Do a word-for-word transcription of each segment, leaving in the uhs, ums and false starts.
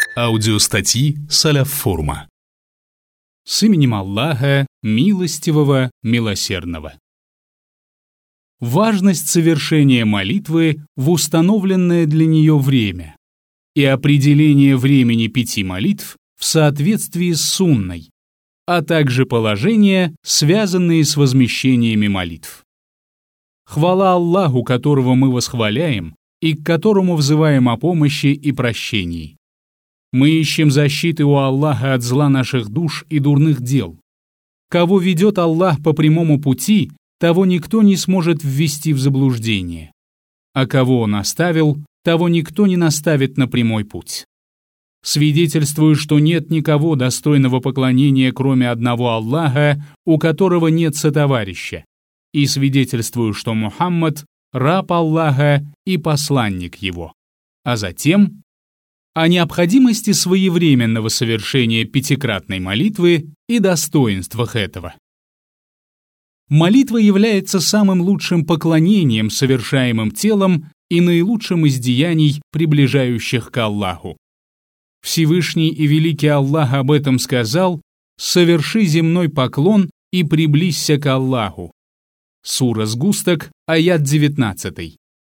Аудиостатьи Салаф Форума. С именем Аллаха, милостивого, милосердного. Важность совершения молитвы в установленное для нее время и определение времени пяти молитв в соответствии с сунной, а также положения, связанные с возмещениями молитв. Хвала Аллаху, которого мы восхваляем и к которому взываем о помощи и прощении. Мы ищем защиты у Аллаха от зла наших душ и дурных дел. Кого ведет Аллах по прямому пути, того никто не сможет ввести в заблуждение. А кого Он оставил, того никто не наставит на прямой путь. Свидетельствую, что нет никого достойного поклонения, кроме одного Аллаха, у которого нет сотоварища. И свидетельствую, что Мухаммад – раб Аллаха и посланник Его. А затем о необходимости своевременного совершения пятикратной молитвы и достоинствах этого. Молитва является самым лучшим поклонением, совершаемым телом, и наилучшим из деяний, приближающих к Аллаху. Всевышний и великий Аллах об этом сказал: «Соверши земной поклон и приблизься к Аллаху». Сура Сгусток, аят девятнадцатый.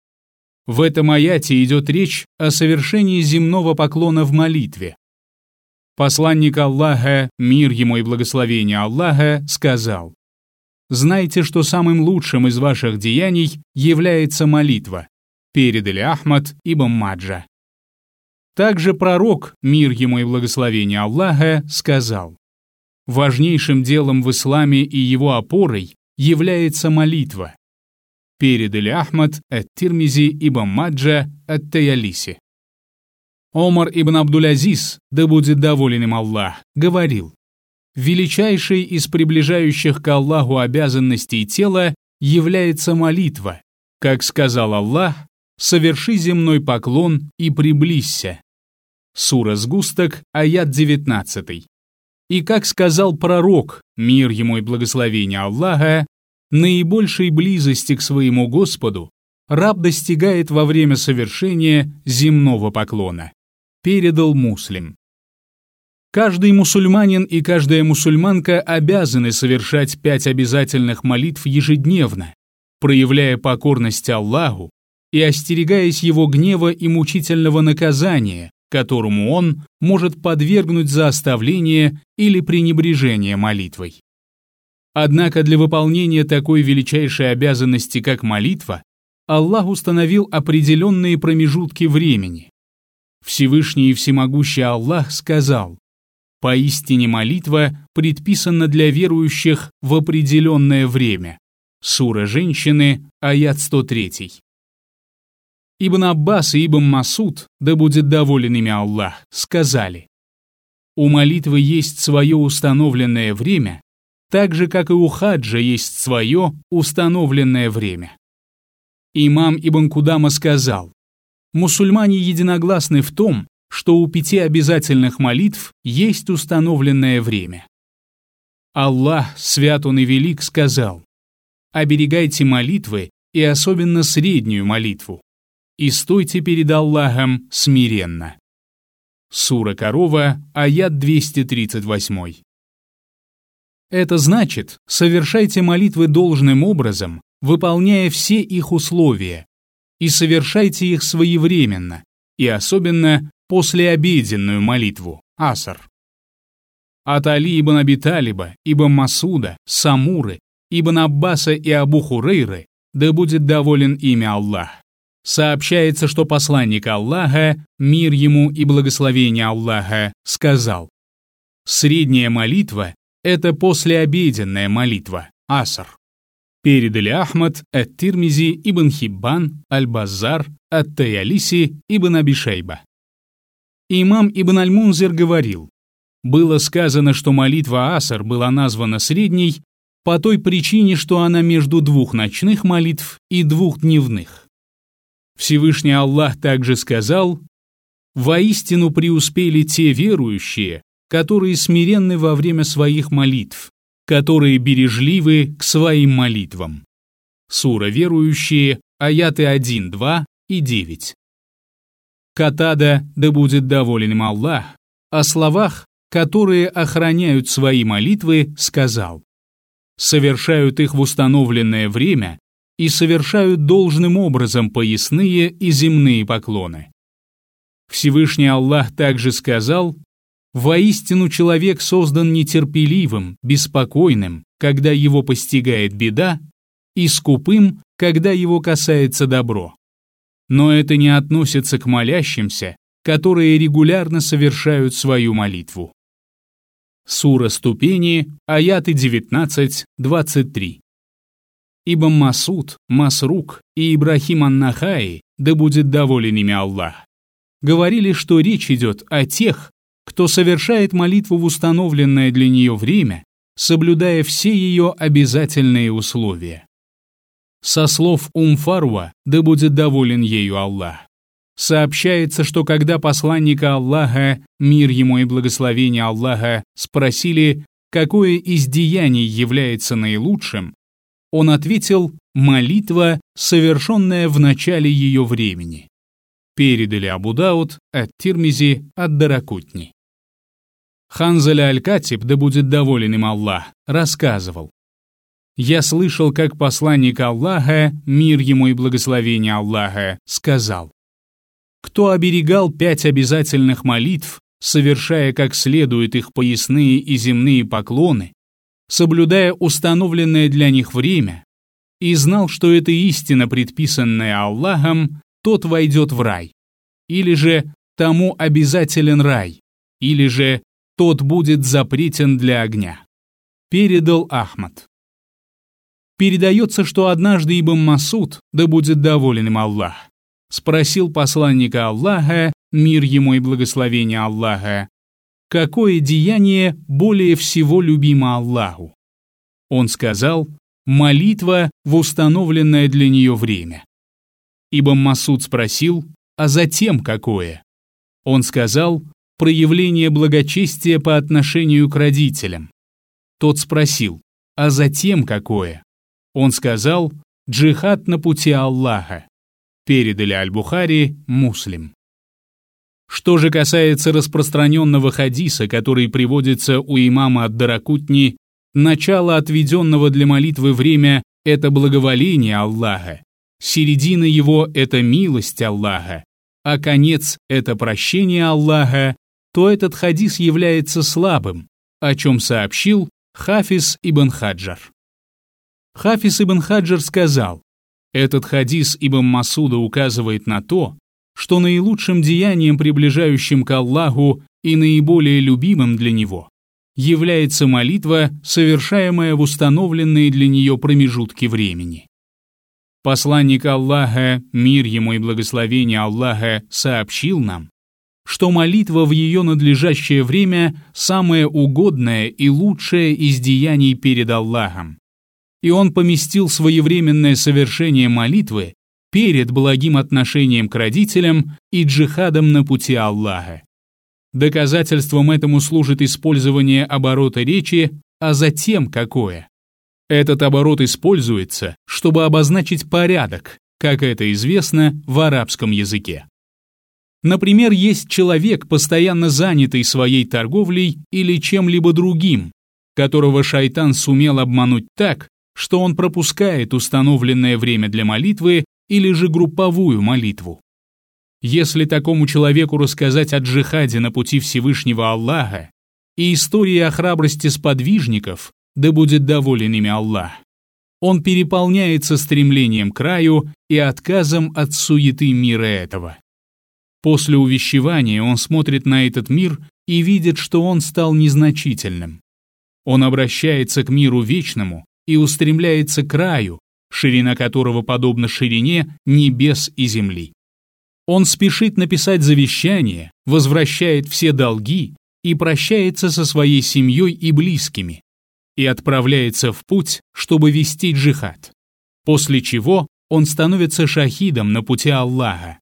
В этом аяте идет речь о совершении земного поклона в молитве. Посланник Аллаха, мир ему и благословение Аллаха, сказал: «Знайте, что самым лучшим из ваших деяний является молитва», передали Ахмад ибн Маджа. Также пророк, мир ему и благословение Аллаха, сказал: «Важнейшим делом в исламе и его опорой является молитва», передали Ахмад ат-Тирмизи ибн Маджа ат-Таялиси. Омар ибн Абдуль-Азиз, да будет доволен им Аллах, говорил: «Величайшей из приближающих к Аллаху обязанностей тела является молитва. Как сказал Аллах: соверши земной поклон и приблизься». Сура Сгусток, аят девятнадцатый. И как сказал пророк, мир ему и благословение Аллаха, наибольшей близости к своему Господу раб достигает во время совершения земного поклона. Передал Муслим. Каждый мусульманин и каждая мусульманка обязаны совершать пять обязательных молитв ежедневно, проявляя покорность Аллаху и остерегаясь Его гнева и мучительного наказания, которому Он может подвергнуть за оставление или пренебрежение молитвой. Однако для выполнения такой величайшей обязанности, как молитва, Аллах установил определенные промежутки времени. Всевышний и всемогущий Аллах сказал: «Поистине молитва предписана для верующих в определенное время». Сура Женщины, аят сто три. Ибн Аббас и Ибн Масуд, да будет доволен ими Аллах, сказали: «У молитвы есть свое установленное время, так же, как и у хаджа есть свое установленное время». Имам Ибн Кудама сказал: «Мусульмане единогласны в том, что у пяти обязательных молитв есть установленное время». Аллах, свят Он и велик, сказал: «Оберегайте молитвы и особенно среднюю молитву, и стойте перед Аллахом смиренно». Сура Корова, аят двести тридцать восемь. Это значит, совершайте молитвы должным образом, выполняя все их условия, и совершайте их своевременно, и особенно послеобеденную молитву, аср. От Али ибн Аби Талиба, ибн Масуда, Самуры, ибн Аббаса и Абу Хурейры, да будет доволен ими Аллах, сообщается, что посланник Аллаха, мир ему и благословение Аллаха, сказал: «Средняя молитва — это послеобеденная молитва, аср». Передали Ахмад ат-Тирмизи, Ибн Хиббан, Аль-Баззар, ат-Таялиси, Ибн Аби Шейба. Имам Ибн Аль-Мунзир говорил: было сказано, что молитва аср была названа средней по той причине, что она между двух ночных молитв и двух дневных. Всевышний Аллах также сказал: «Воистину преуспели те верующие, которые смиренны во время своих молитв, которые бережливы к своим молитвам». Сура Верующие, аяты один, два и девять. Катада, да будет доволен им Аллах, о словах, которые охраняют свои молитвы, сказал: совершают их в установленное время и совершают должным образом поясные и земные поклоны. Всевышний Аллах также сказал: воистину человек создан нетерпеливым, беспокойным, когда его постигает беда, и скупым, когда его касается добро. Но это не относится к молящимся, которые регулярно совершают свою молитву. Сура Ступени, аяты девятнадцать двадцать три. Ибн Масуд, Масрук и Ибрахим ан-Нахаи, да будет доволен ими Аллах, говорили, что речь идет о тех, кто совершает молитву в установленное для нее время, соблюдая все ее обязательные условия. Со слов Ум-Фарва, да будет доволен ею Аллах, сообщается, что когда посланника Аллаха, мир ему и благословение Аллаха, спросили, какое из деяний является наилучшим, он ответил: молитва, совершенная в начале ее времени. Передали Абу Дауд, ат-Тирмизи, ад-Даракутни. Ханзаля аль-Катиб, да будет доволен им Аллах, рассказывал: «Я слышал, как посланник Аллаха, мир ему и благословение Аллаха, сказал: кто оберегал пять обязательных молитв, совершая как следует их поясные и земные поклоны, соблюдая установленное для них время, и знал, что это истина, предписанная Аллахом, тот войдет в рай, или же тому обязателен рай, или же тот будет запретен для огня». Передал Ахмад. Передается, что однажды Ибн Масуд, да будет доволен им Аллах, спросил посланника Аллаха, мир ему и благословение Аллаха, какое деяние более всего любимо Аллаху. Он сказал: молитва в установленное для нее время. Ибн Масуд спросил: а затем какое? Он сказал: проявление благочестия по отношению к родителям. Тот спросил: а затем какое? Он сказал: джихад на пути Аллаха. Передали Аль-Бухари, Муслим. Что же касается распространенного хадиса, который приводится у имама ад-Даракутни, начало отведенного для молитвы время – это благоволение Аллаха, середина его – это милость Аллаха, а конец – это прощение Аллаха, то этот хадис является слабым, о чем сообщил Хафиз ибн Хаджар. Хафиз ибн Хаджар сказал: этот хадис Ибн Масуда указывает на то, что наилучшим деянием, приближающим к Аллаху и наиболее любимым для Него, является молитва, совершаемая в установленные для нее промежутки времени. Посланник Аллаха, мир ему и благословение Аллаха, сообщил нам, что молитва в ее надлежащее время самое угодное и лучшее из деяний перед Аллахом. И он поместил своевременное совершение молитвы перед благим отношением к родителям и джихадом на пути Аллаха. Доказательством этому служит использование оборота речи «а затем какое?». Этот оборот используется, чтобы обозначить порядок, как это известно в арабском языке. Например, есть человек, постоянно занятый своей торговлей или чем-либо другим, которого шайтан сумел обмануть так, что он пропускает установленное время для молитвы или же групповую молитву. Если такому человеку рассказать о джихаде на пути Всевышнего Аллаха и истории о храбрости сподвижников, да будет доволен ими Аллах, он переполняется стремлением к раю и отказом от суеты мира этого. После увещевания он смотрит на этот мир и видит, что он стал незначительным. Он обращается к миру вечному и устремляется к раю, ширина которого подобна ширине небес и земли. Он спешит написать завещание, возвращает все долги и прощается со своей семьей и близкими, и отправляется в путь, чтобы вести джихад, после чего он становится шахидом на пути Аллаха.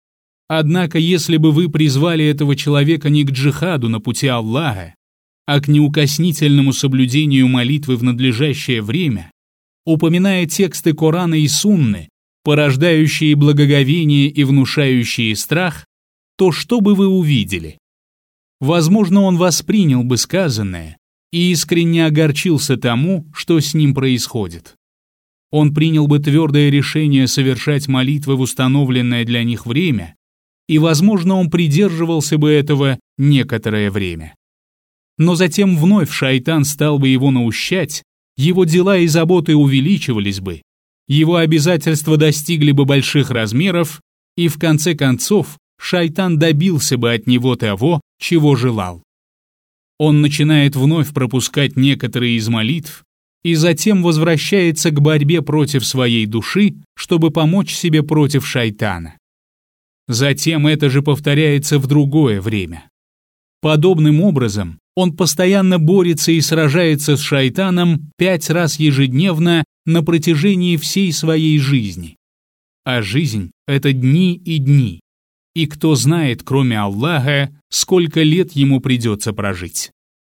Однако, если бы вы призвали этого человека не к джихаду на пути Аллаха, а к неукоснительному соблюдению молитвы в надлежащее время, упоминая тексты Корана и Сунны, порождающие благоговение и внушающие страх, то что бы вы увидели? Возможно, он воспринял бы сказанное и искренне огорчился тому, что с ним происходит. Он принял бы твердое решение совершать молитвы в установленное для них время, и, возможно, он придерживался бы этого некоторое время. Но затем вновь шайтан стал бы его наущать, его дела и заботы увеличивались бы, его обязательства достигли бы больших размеров, и в конце концов шайтан добился бы от него того, чего желал. Он начинает вновь пропускать некоторые из молитв и затем возвращается к борьбе против своей души, чтобы помочь себе против шайтана. Затем это же повторяется в другое время. Подобным образом он постоянно борется и сражается с шайтаном пять раз ежедневно на протяжении всей своей жизни. А жизнь — это дни и дни. И кто знает, кроме Аллаха, сколько лет ему придется прожить.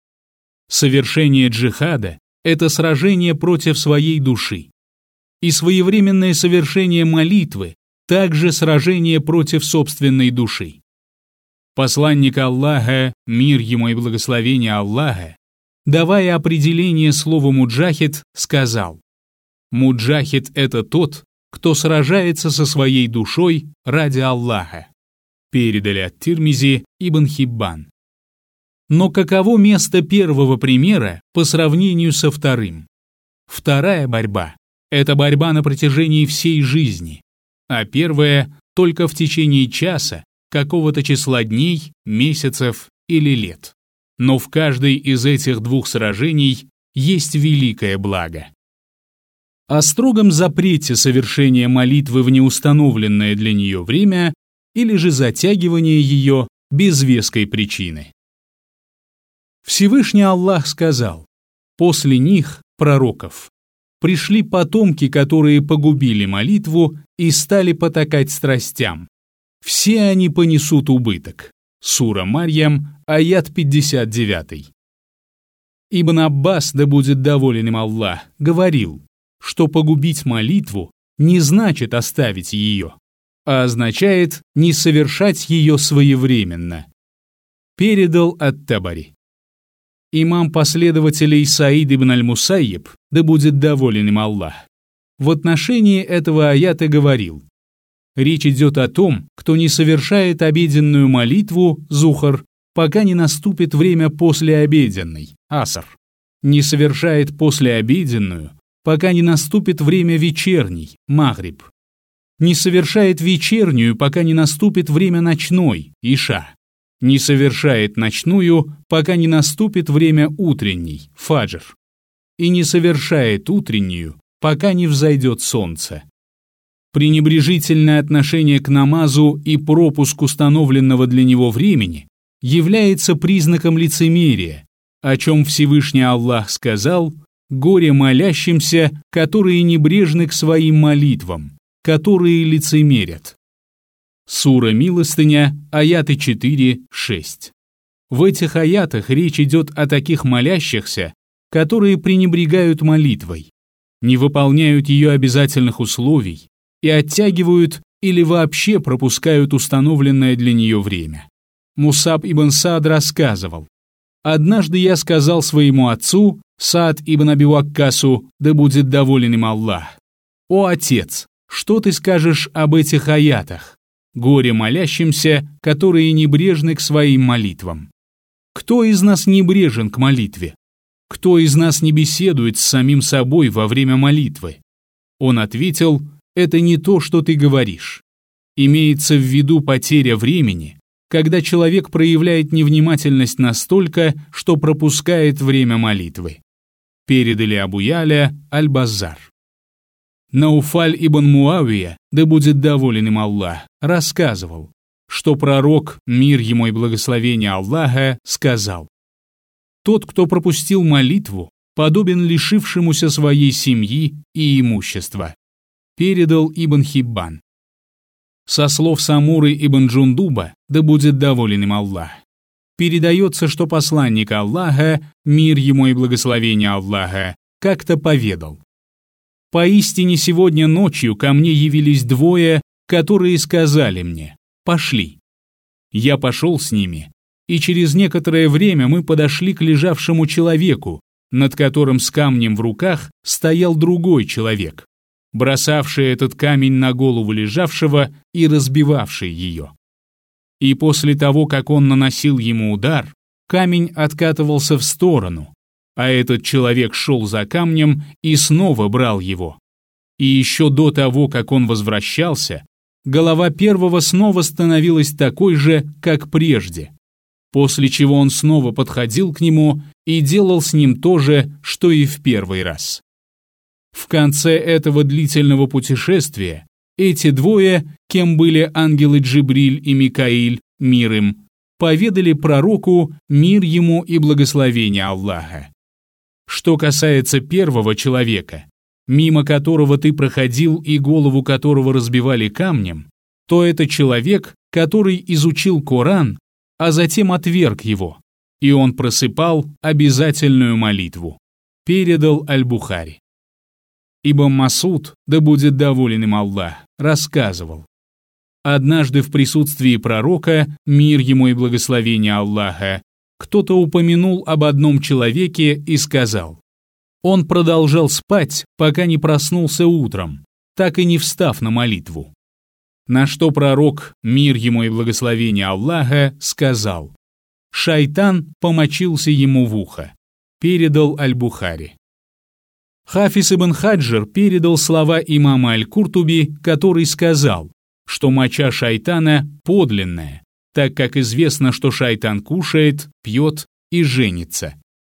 Совершение джихада — это сражение против своей души. И своевременное совершение молитвы — также сражение против собственной души. Посланник Аллаха, мир ему и благословение Аллаха, давая определение слову «муджахид», сказал: «Муджахид — это тот, кто сражается со своей душой ради Аллаха». Передали от Тирмизи Ибн Хиббан. Но каково место первого примера по сравнению со вторым? Вторая борьба — это борьба на протяжении всей жизни, а первая — только в течение часа, какого-то числа дней, месяцев или лет. Но в каждой из этих двух сражений есть великое благо. О строгом запрете совершения молитвы в неустановленное для нее время или же затягивание ее без веской причины. Всевышний Аллах сказал: «После них, пророков, пришли потомки, которые погубили молитву и стали потакать страстям. Все они понесут убыток». Сура Марьям, аят пятьдесят девять. Ибн Аббас, да будет доволен им Аллах, говорил, что погубить молитву не значит оставить ее, а означает не совершать ее своевременно. Передал ат-Табари. Имам последователей Саид ибн аль-Мусайиб, да будет доволен им Аллах, в отношении этого аята говорил: речь идет о том, кто не совершает обеденную молитву, зухар, пока не наступит время послеобеденной, аср, не совершает послеобеденную, пока не наступит время вечерней, магриб, не совершает вечернюю, пока не наступит время ночной, иша, не совершает ночную, пока не наступит время утренней, фаджр, и не совершает утреннюю, пока не взойдет солнце. Пренебрежительное отношение к намазу и пропуск установленного для него времени является признаком лицемерия, о чем Всевышний Аллах сказал: «Горе молящимся, которые небрежны к своим молитвам, которые лицемерят». Сура Милостыня, аяты четыре шесть. В этих аятах речь идет о таких молящихся, которые пренебрегают молитвой, не выполняют ее обязательных условий и оттягивают или вообще пропускают установленное для нее время. Мусаб ибн Саад рассказывал: «Однажды я сказал своему отцу, Саад ибн Аби Ваккасу, да будет доволен им Аллах: «О отец, что ты скажешь об этих аятах? Горе молящимся, которые небрежны к своим молитвам». Кто из нас небрежен к молитве? Кто из нас не беседует с самим собой во время молитвы? Он ответил: это не то, что ты говоришь. Имеется в виду потеря времени, когда человек проявляет невнимательность настолько, что пропускает время молитвы. Передали Абу Яля Аль-Баззар. Науфаль ибн Муавия, да будет доволен им Аллах, рассказывал, что пророк, мир ему и благословение Аллаха, сказал: «Тот, кто пропустил молитву, подобен лишившемуся своей семьи и имущества». Передал Ибн Хиббан. Со слов Самуры ибн Джундуба, да будет доволен им Аллах, передается, что посланник Аллаха, мир ему и благословение Аллаха, как-то поведал: «Поистине сегодня ночью ко мне явились двое, которые сказали мне: пошли». Я пошел с ними, и через некоторое время мы подошли к лежавшему человеку, над которым с камнем в руках стоял другой человек, бросавший этот камень на голову лежавшего и разбивавший ее. И после того, как он наносил ему удар, камень откатывался в сторону, а этот человек шел за камнем и снова брал его. И еще до того, как он возвращался, голова первого снова становилась такой же, как прежде, после чего он снова подходил к нему и делал с ним то же, что и в первый раз. В конце этого длительного путешествия эти двое, кем были ангелы Джибриль и Микаиль, мир им, поведали пророку мир ему и благословение Аллаха. Что касается первого человека, мимо которого ты проходил и голову которого разбивали камнем, то это человек, который изучил Коран, а затем отверг его, и он просыпал обязательную молитву. Передал Аль-Бухари. Ибн Масуд, да будет доволен им Аллах, рассказывал: однажды в присутствии пророка, мир ему и благословение Аллаха, кто-то упомянул об одном человеке и сказал: он продолжал спать, пока не проснулся утром, так и не встав на молитву. На что пророк, мир ему и благословение Аллаха, сказал: шайтан помочился ему в ухо. Передал Аль-Бухари. Хафиз ибн Хаджр передал слова имама Аль-Куртуби, который сказал, что моча шайтана подлинная, так как известно, что шайтан кушает, пьет и женится.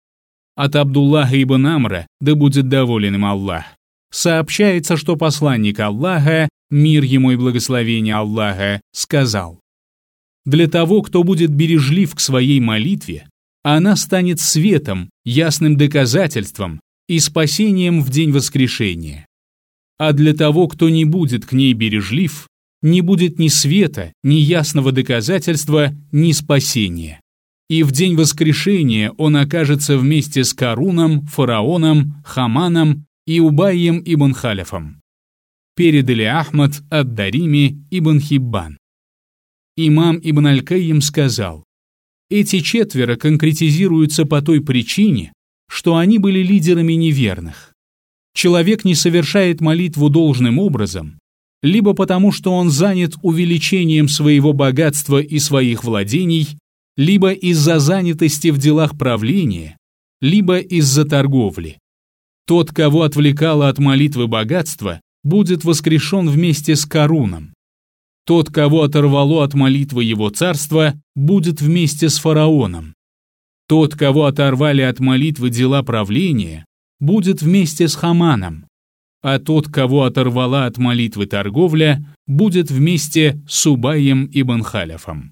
От Абдуллаха ибн Амра, да будет доволен им Аллах, сообщается, что посланник Аллаха, мир ему и благословение Аллаха, сказал: для того, кто будет бережлив к своей молитве, она станет светом, ясным доказательством и спасением в день воскрешения. А для того, кто не будет к ней бережлив, не будет ни света, ни ясного доказательства, ни спасения. И в день воскрешения он окажется вместе с Каруном, фараоном, Хаманом и Убайем ибн Халифом. Передали Ахмад ад-Дарими ибн Хиббан. Имам ибн Аль-Кайим сказал: эти четверо конкретизируются по той причине, что они были лидерами неверных. Человек не совершает молитву должным образом, либо потому, что он занят увеличением своего богатства и своих владений, либо из-за занятости в делах правления, либо из-за торговли. Тот, кого отвлекало от молитвы богатство, будет воскрешен вместе с Каруном. Тот, кого оторвало от молитвы его царства, будет вместе с фараоном. Тот, кого оторвали от молитвы дела правления, будет вместе с Хаманом. А тот, кого оторвала от молитвы торговля, будет вместе с Убайем ибн Халифом.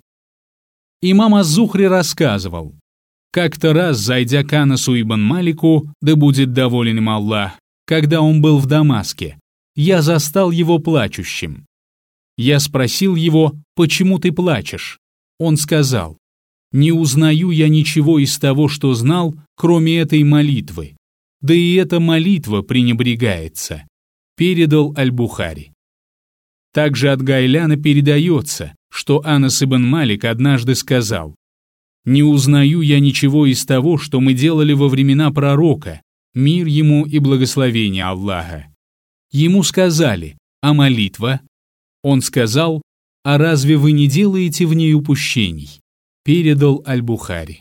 Имам аз-Зухри рассказывал: как-то раз, зайдя к Анасу ибн Малику, да будет доволен им Аллах, когда он был в Дамаске, я застал его плачущим. Я спросил его: почему ты плачешь? Он сказал: не узнаю я ничего из того, что знал, кроме этой молитвы. Да и эта молитва пренебрегается. Передал Аль-Бухари. Также от Гайляна передается, что Анас ибн Малик однажды сказал: не узнаю я ничего из того, что мы делали во времена пророка, мир ему и благословение Аллаха. Ему сказали: а молитва? Он сказал: а разве вы не делаете в ней упущений? Передал Аль-Бухари.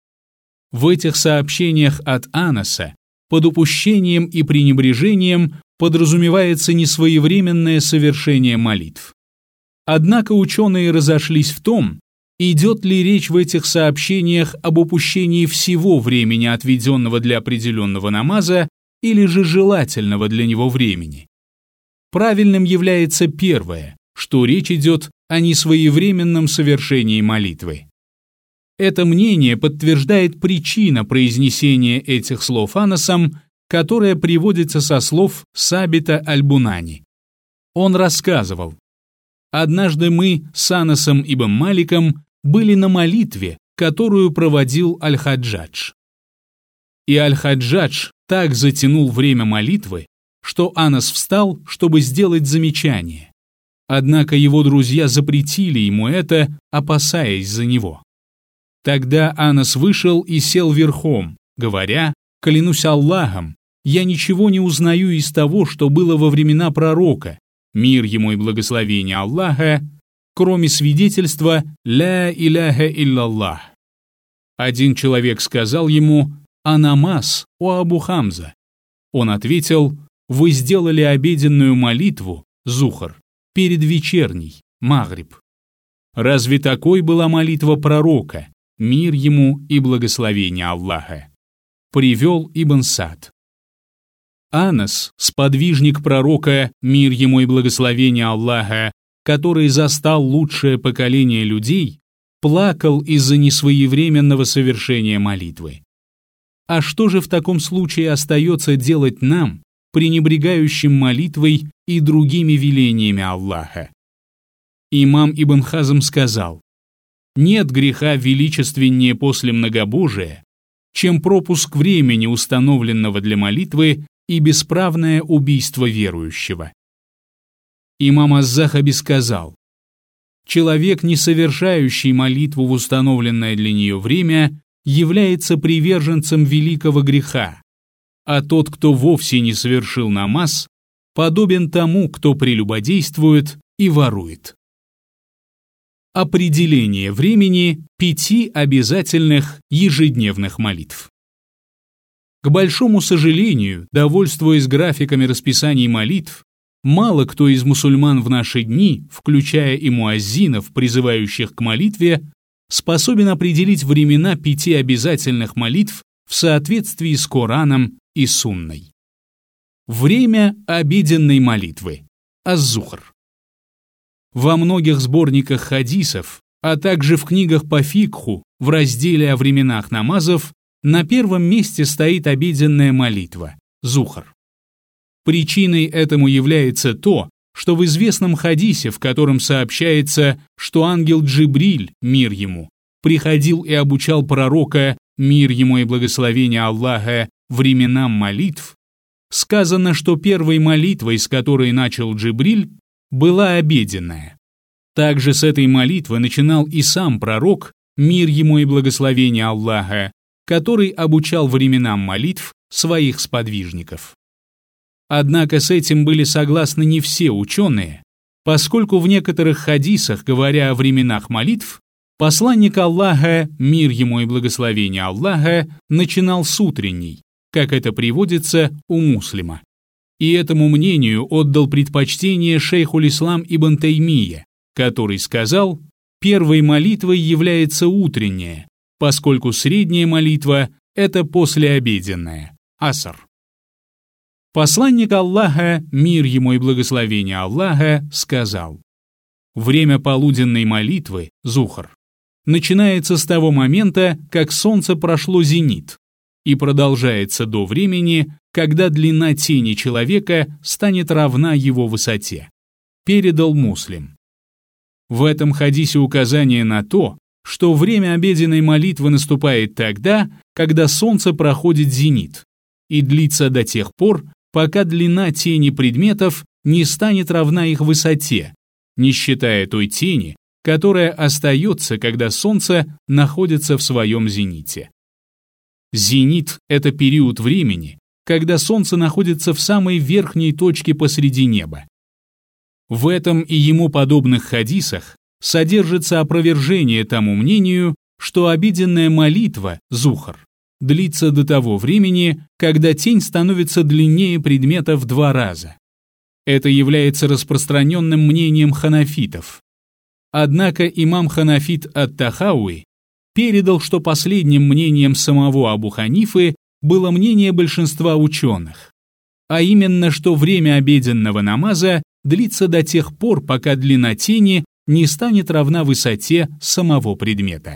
В этих сообщениях от Анаса под упущением и пренебрежением подразумевается несвоевременное совершение молитв. Однако ученые разошлись в том, идет ли речь в этих сообщениях об упущении всего времени, отведенного для определенного намаза, или же желательного для него времени. Правильным является первое, что речь идет о несвоевременном совершении молитвы. Это мнение подтверждает причина произнесения этих слов Анасом, которая приводится со слов Сабита аль-Бунани. Он рассказывал: однажды мы с Анасом ибн Маликом были на молитве, которую проводил Аль-Хаджадж. И Аль-Хаджадж так затянул время молитвы, что Анас встал, чтобы сделать замечание. Однако его друзья запретили ему это, опасаясь за него. Тогда Анас вышел и сел верхом, говоря: «Клянусь Аллахом, я ничего не узнаю из того, что было во времена пророка, мир ему и благословение Аллаха, кроме свидетельства «Ля иляха илляллах». Один человек сказал ему: «А намаз, о Абу Хамза?» Он ответил: «Вы сделали обеденную молитву, Зухр, перед вечерней, Магриб». Разве такой была молитва пророка, мир ему и благословение Аллаха? Привел Ибн Сад. Анас, сподвижник пророка, мир ему и благословение Аллаха, который застал лучшее поколение людей, плакал из-за несвоевременного совершения молитвы. А что же в таком случае остается делать нам, пренебрегающим молитвой и другими велениями Аллаха? Имам Ибн Хазм сказал: «Нет греха величественнее после многобожия, чем пропуск времени, установленного для молитвы, и бесправное убийство верующего». Имам Аз-Захаби сказал: «Человек, не совершающий молитву в установленное для нее время, является приверженцем великого греха, а тот, кто вовсе не совершил намаз, подобен тому, кто прелюбодействует и ворует». Определение времени пяти обязательных ежедневных молитв. К большому сожалению, довольствуясь графиками расписаний молитв, мало кто из мусульман в наши дни, включая и муаззинов, призывающих к молитве, способен определить времена пяти обязательных молитв в соответствии с Кораном и Сунной. Время обеденной молитвы. Аз-Зухр. Во многих сборниках хадисов, а также в книгах по фикху в разделе о временах намазов на первом месте стоит обеденная молитва – Зухр. Причиной этому является то, что в известном хадисе, в котором сообщается, что ангел Джибриль, мир ему, приходил и обучал пророка, мир ему и благословение Аллаха, временам молитв, сказано, что первой молитвой, с которой начал Джибриль, была обеденная. Также с этой молитвы начинал и сам пророк, мир ему и благословение Аллаха, который обучал временам молитв своих сподвижников. Однако с этим были согласны не все ученые, поскольку в некоторых хадисах, говоря о временах молитв, посланник Аллаха, мир ему и благословение Аллаха, начинал с утренней, как это приводится у Муслима. И этому мнению отдал предпочтение шейхуль-ислам Ибн Таймия, который сказал: первой молитвой является утренняя, поскольку средняя молитва – это послеобеденная, аср. Посланник Аллаха, мир ему и благословение Аллаха, сказал: время полуденной молитвы, Зухр, начинается с того момента, как солнце прошло зенит, и продолжается до времени, когда длина тени человека станет равна его высоте. Передал Муслим. В этом хадисе указание на то, что время обеденной молитвы наступает тогда, когда солнце проходит зенит, и длится до тех пор, пока длина тени предметов не станет равна их высоте, не считая той тени, которая остается, когда солнце находится в своем зените. Зенит – это период времени, когда солнце находится в самой верхней точке посреди неба. В этом и ему подобных хадисах содержится опровержение тому мнению, что обеденная молитва, Зухр, длится до того времени, когда тень становится длиннее предмета в два раза. Это является распространенным мнением ханафитов. Однако имам ханафит ат-Тахауи передал, что последним мнением самого Абу Ханифы было мнение большинства ученых, а именно, что время обеденного намаза длится до тех пор, пока длина тени не станет равна высоте самого предмета.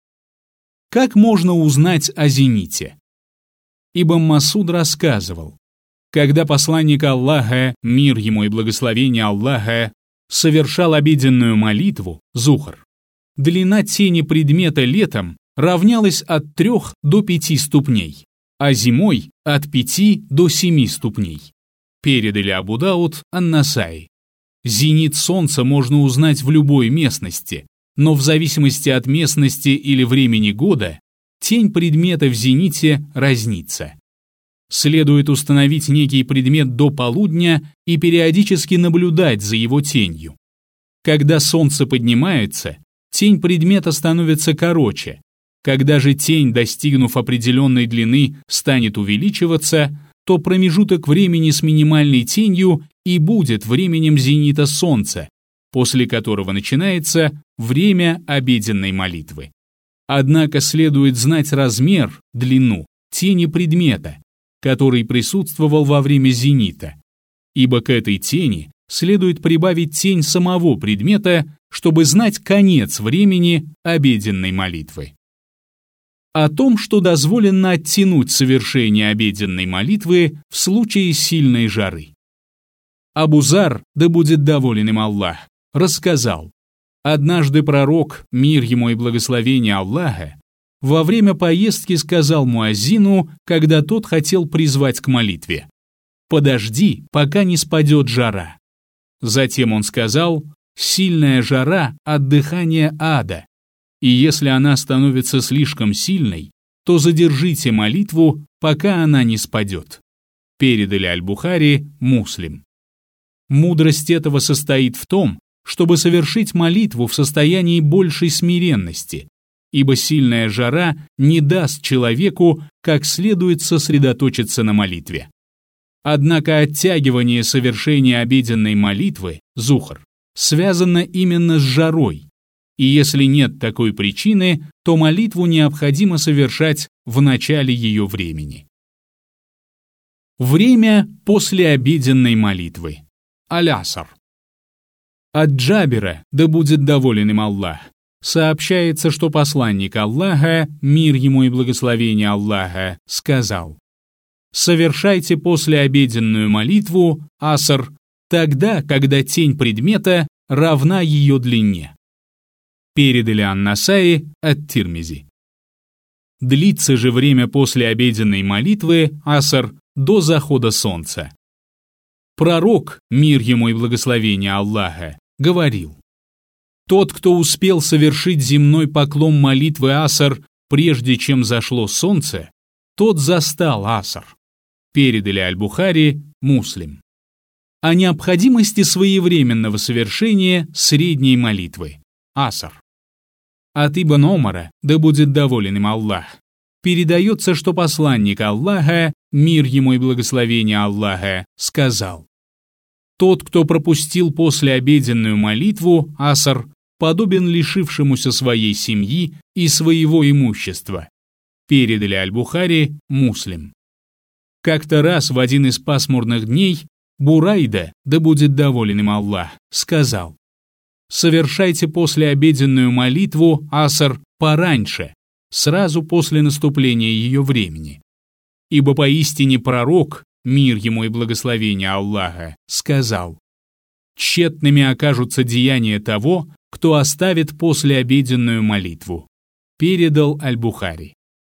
Как можно узнать о зените? Ибн Масуд рассказывал: когда посланник Аллаха, мир ему и благословение Аллаха, совершал обеденную молитву, Зухр, длина тени предмета летом равнялась от трех до пяти ступней, а зимой от пяти до семи ступней. Передали Абу Дауд, Ан-Насаи. Зенит Солнца можно узнать в любой местности, но в зависимости от местности или времени года тень предмета в зените разнится. Следует установить некий предмет до полудня и периодически наблюдать за его тенью. Когда солнце поднимается, тень предмета становится короче. Когда же тень, достигнув определенной длины, станет увеличиваться, то промежуток времени с минимальной тенью и будет временем зенита солнца, после которого начинается время обеденной молитвы. Однако следует знать размер, длину тени предмета, который присутствовал во время зенита, ибо к этой тени следует прибавить тень самого предмета, чтобы знать конец времени обеденной молитвы. О том, что дозволено оттянуть совершение обеденной молитвы в случае сильной жары. Абу Зар, да будет доволен им Аллах, рассказал: однажды пророк, мир ему и благословение Аллаха, во время поездки сказал муаззину, когда тот хотел призвать к молитве: «Подожди, пока не спадет жара». Затем он сказал: «Сильная жара от дыхания ада, и если она становится слишком сильной, то задержите молитву, пока она не спадет». Передали Аль-Бухари, Муслим. Мудрость этого состоит в том, чтобы совершить молитву в состоянии большей смиренности, ибо сильная жара не даст человеку как следует сосредоточиться на молитве. Однако оттягивание совершения обеденной молитвы, зухр, связано именно с жарой, и если нет такой причины, то молитву необходимо совершать в начале ее времени. Время после обеденной молитвы. Аль-Аср. От Джабира, да будет доволен им Аллах, сообщается, что посланник Аллаха, мир ему и благословение Аллаха, сказал: «Совершайте послеобеденную молитву, аср, тогда, когда тень предмета равна ее длине». Передали ан-Насаи от Тирмизи. Длится же время послеобеденной молитвы, аср, до захода солнца. Пророк, мир ему и благословение Аллаха, говорил: «Тот, кто успел совершить земной поклон молитвы аср, прежде чем зашло солнце, тот застал аср». Передали Аль-Бухари, Муслим. О необходимости своевременного совершения средней молитвы, аср. От Ибн Омара, да будет доволен им Аллах, передается, что посланник Аллаха, мир ему и благословение Аллаха, сказал: «Тот, кто пропустил послеобеденную молитву, аср, подобен лишившемуся своей семьи и своего имущества». Передали Аль-Бухари, Муслим. Как-то раз в один из пасмурных дней Бурайда, да будет доволен им Аллах, сказал: «Совершайте послеобеденную молитву, аср, пораньше, сразу после наступления ее времени. Ибо поистине пророк, мир ему и благословение Аллаха, сказал: тщетными окажутся деяния того, кто оставит послеобеденную молитву». Передал Аль-Бухари.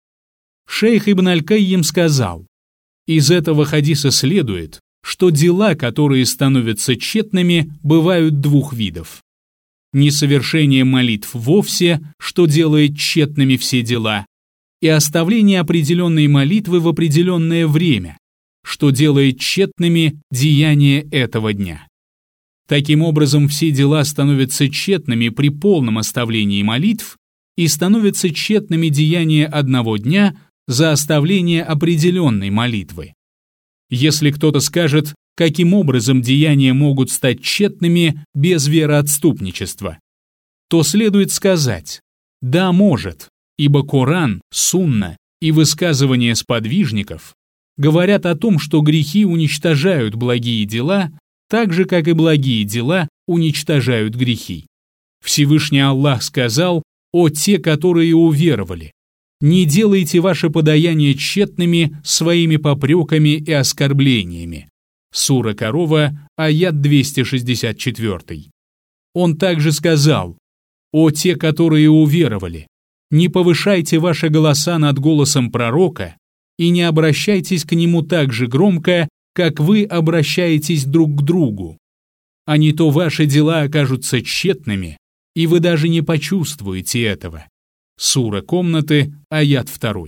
Шейх Ибн Аль-Кайим сказал: из этого хадиса следует, что дела, которые становятся тщетными, бывают двух видов. Несовершение молитв вовсе, что делает тщетными все дела, и оставление определенной молитвы в определенное время, что делает тщетными деяния этого дня. Таким образом, все дела становятся тщетными при полном оставлении молитв и становятся тщетными деяния одного дня за оставление определенной молитвы. Если кто-то скажет, каким образом деяния могут стать тщетными без вероотступничества, то следует сказать: да, может, ибо Коран, Сунна и высказывания сподвижников говорят о том, что грехи уничтожают благие дела, так же, как и благие дела уничтожают грехи. Всевышний Аллах сказал: «О те, которые уверовали, не делайте ваши подаяния тщетными своими попреками и оскорблениями». Сура Корова, аят двести шестьдесят четыре. Он также сказал: «О те, которые уверовали, не повышайте ваши голоса над голосом пророка и не обращайтесь к нему так же громко, как вы обращаетесь друг к другу». а не то ваши дела окажутся тщетными, и вы даже не почувствуете этого. Сура комнаты, аят два.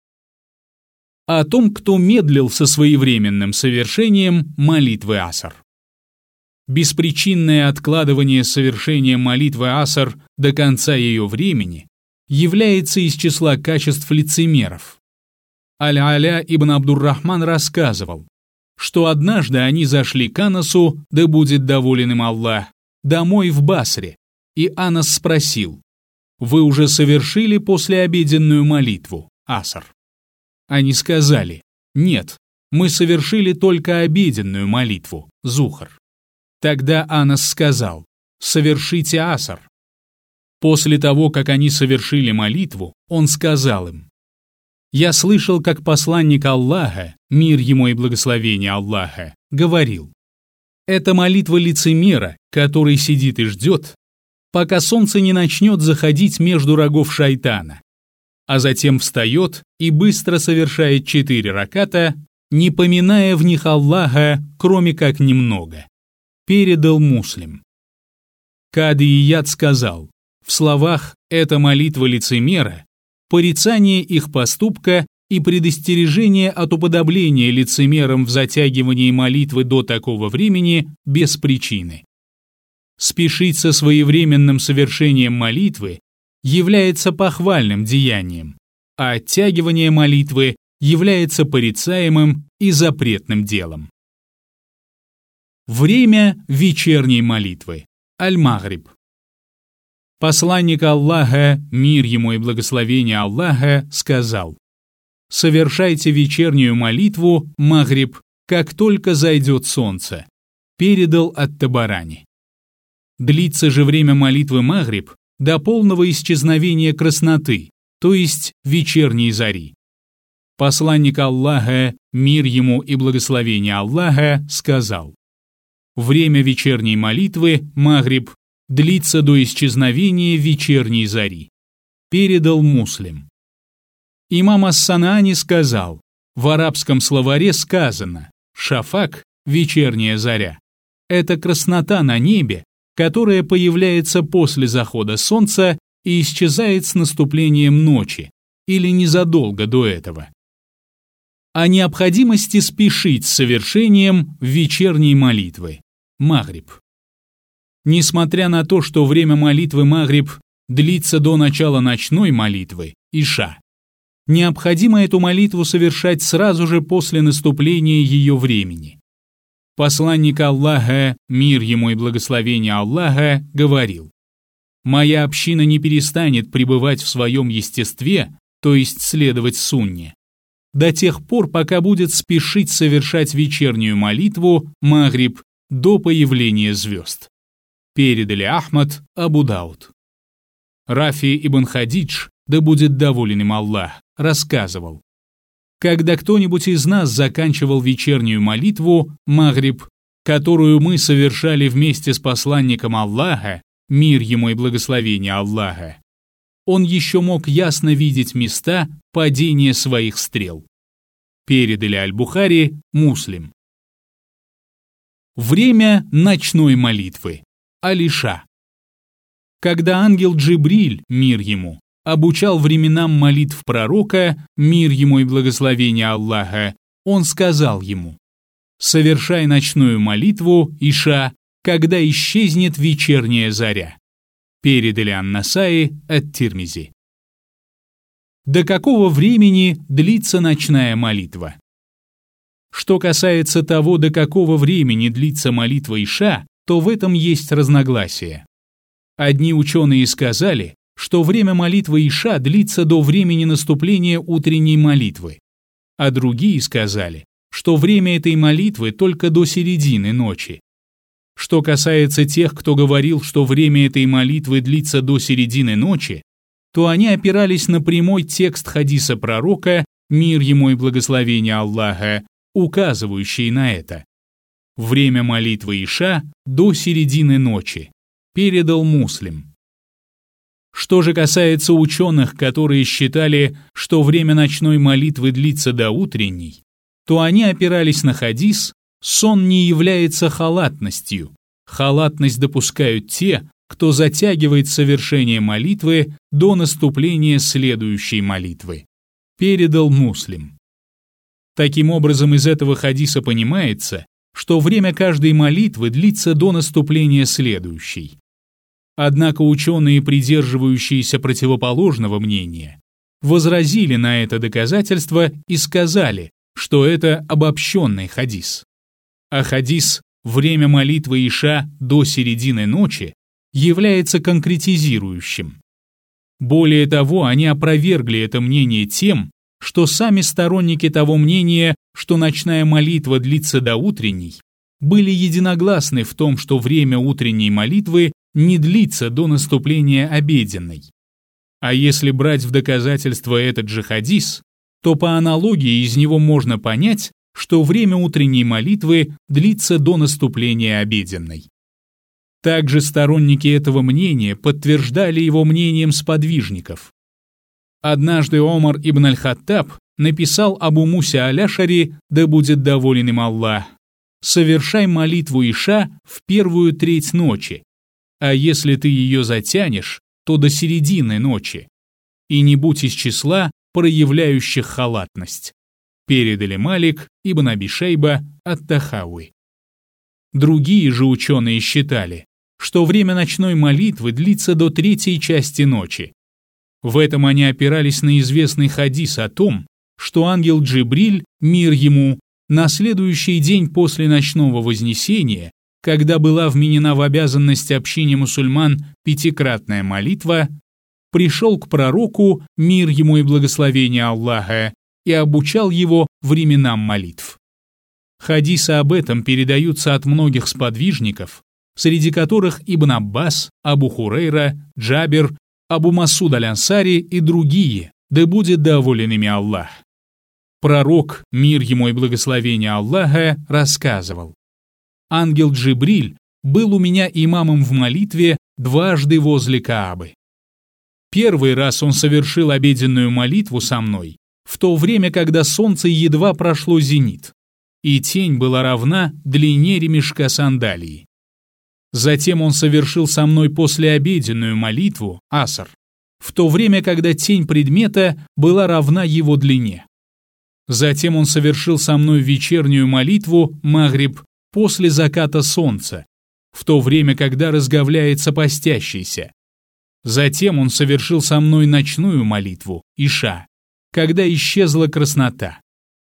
О том, кто медлил со своевременным совершением молитвы аср. Беспричинное откладывание совершения молитвы аср до конца ее времени является из числа качеств лицемеров. Аль-Аля ибн Абдур-Рахман рассказывал, что однажды они зашли к Анасу, да будет доволен им Аллах, домой в Басре, и Анас спросил: «Вы уже совершили послеобеденную молитву, аср?» Они сказали: «Нет, мы совершили только обеденную молитву, зухр». Тогда Анас сказал: «Совершите аср». После того, как они совершили молитву, он сказал им: «Я слышал, как посланник Аллаха, мир ему и благословение Аллаха, говорил: это молитва лицемера, который сидит и ждет, пока солнце не начнет заходить между рогов шайтана, а затем встает и быстро совершает четыре раката, не поминая в них Аллаха, кроме как немного». Передал Муслим. Кади Ияд сказал: в словах «это молитва лицемера» порицание их поступка и предостережение от уподобления лицемерам в затягивании молитвы до такого времени без причины. Спешить со своевременным совершением молитвы является похвальным деянием, а оттягивание молитвы является порицаемым и запретным делом. Время вечерней молитвы. Аль-Магриб. Посланник Аллаха, мир ему и благословение Аллаха, сказал: «Совершайте вечернюю молитву, Магриб, как только зайдет солнце». Передал ат-Табарани. Длится же время молитвы Магриб до полного исчезновения красноты, то есть вечерней зари. Посланник Аллаха, мир ему и благословение Аллаха, сказал: время вечерней молитвы, Магриб, длится до исчезновения вечерней зари. Передал Муслим. Имам ас-Санаани сказал: в арабском словаре сказано «шафак» — вечерняя заря. Это краснота на небе, которая появляется после захода солнца и исчезает с наступлением ночи, или незадолго до этого. О необходимости спешить с совершением вечерней молитвы. Магриб. Несмотря на то, что время молитвы Магриб длится до начала ночной молитвы, Иша, необходимо эту молитву совершать сразу же после наступления ее времени. Посланник Аллаха, мир ему и благословение Аллаха, говорил: «Моя община не перестанет пребывать в своем естестве, то есть следовать сунне, до тех пор, пока будет спешить совершать вечернюю молитву, Магриб, до появления звезд». Передали Ахмад, Абу Дауд. Рафи ибн Хадидж, да будет доволен им Аллах, рассказывал: когда кто-нибудь из нас заканчивал вечернюю молитву, Магриб, которую мы совершали вместе с посланником Аллаха, мир ему и благословение Аллаха, он еще мог ясно видеть места падения своих стрел. Передали Аль-Бухари, Муслим. Время ночной молитвы. Алиша. Когда ангел Джибриль, мир ему, обучал временам молитв пророка, мир ему и благословение Аллаха, он сказал ему: «Совершай ночную молитву, Иша, когда исчезнет вечерняя заря». Передали Ан-Насаи ат-Тирмизи. До какого времени длится ночная молитва? Что касается того, до какого времени длится молитва Иша, то в этом есть разногласие. Одни ученые сказали, что время молитвы Иша длится до времени наступления утренней молитвы, а другие сказали, что время этой молитвы только до середины ночи. Что касается тех, кто говорил, что время этой молитвы длится до середины ночи, то они опирались на прямой текст хадиса пророка, мир ему и благословение Аллаха, указывающий на это. Время молитвы Иша до середины ночи. Передал Муслим. Что же касается ученых, которые считали, что время ночной молитвы длится до утренней, то они опирались на хадис «сон не является халатностью», халатность допускают те, кто затягивает совершение молитвы до наступления следующей молитвы. Передал Муслим. Таким образом, из этого хадиса понимается, что время каждой молитвы длится до наступления следующей. Однако ученые, придерживающиеся противоположного мнения, возразили на это доказательство и сказали, что это обобщенный хадис. А хадис «время молитвы Иша до середины ночи» является конкретизирующим. Более того, они опровергли это мнение тем, что сами сторонники того мнения, что ночная молитва длится до утренней, были единогласны в том, что время утренней молитвы не длится до наступления обеденной. А если брать в доказательство этот же хадис, то по аналогии из него можно понять, что время утренней молитвы длится до наступления обеденной. Также сторонники этого мнения подтверждали его мнением сподвижников. Однажды Омар ибн аль-Хаттаб написал Абу Мусе аль-Ашари, да будет доволен им Аллах: «Совершай молитву Иша в первую треть ночи, а если ты ее затянешь, то до середины ночи, и не будь из числа проявляющих халатность». Передали Малик ибн Аби Шейба ат-Тахауи. Другие же ученые считали, что время ночной молитвы длится до третьей части ночи. В этом они опирались на известный хадис о том, что ангел Джибриль, мир ему, на следующий день после ночного вознесения, когда была вменена в обязанность общине мусульман пятикратная молитва, пришел к пророку, мир ему и благословение Аллаха, и обучал его временам молитв. Хадисы об этом передаются от многих сподвижников, среди которых Ибн Аббас, Абу Хурейра, Джабир, Абу Масуд аль-Ансари и другие, да будет доволен ими Аллах. Пророк, мир ему и благословение Аллаха, рассказывал: «Ангел Джибриль был у меня имамом в молитве дважды возле Каабы. Первый раз он совершил обеденную молитву со мной в то время, когда солнце едва прошло зенит, и тень была равна длине ремешка сандалии. Затем он совершил со мной послеобеденную молитву, аср, в то время, когда тень предмета была равна его длине. Затем он совершил со мной вечернюю молитву, магриб, после заката солнца, в то время, когда разговляется постящийся. Затем он совершил со мной ночную молитву, иша, когда исчезла краснота.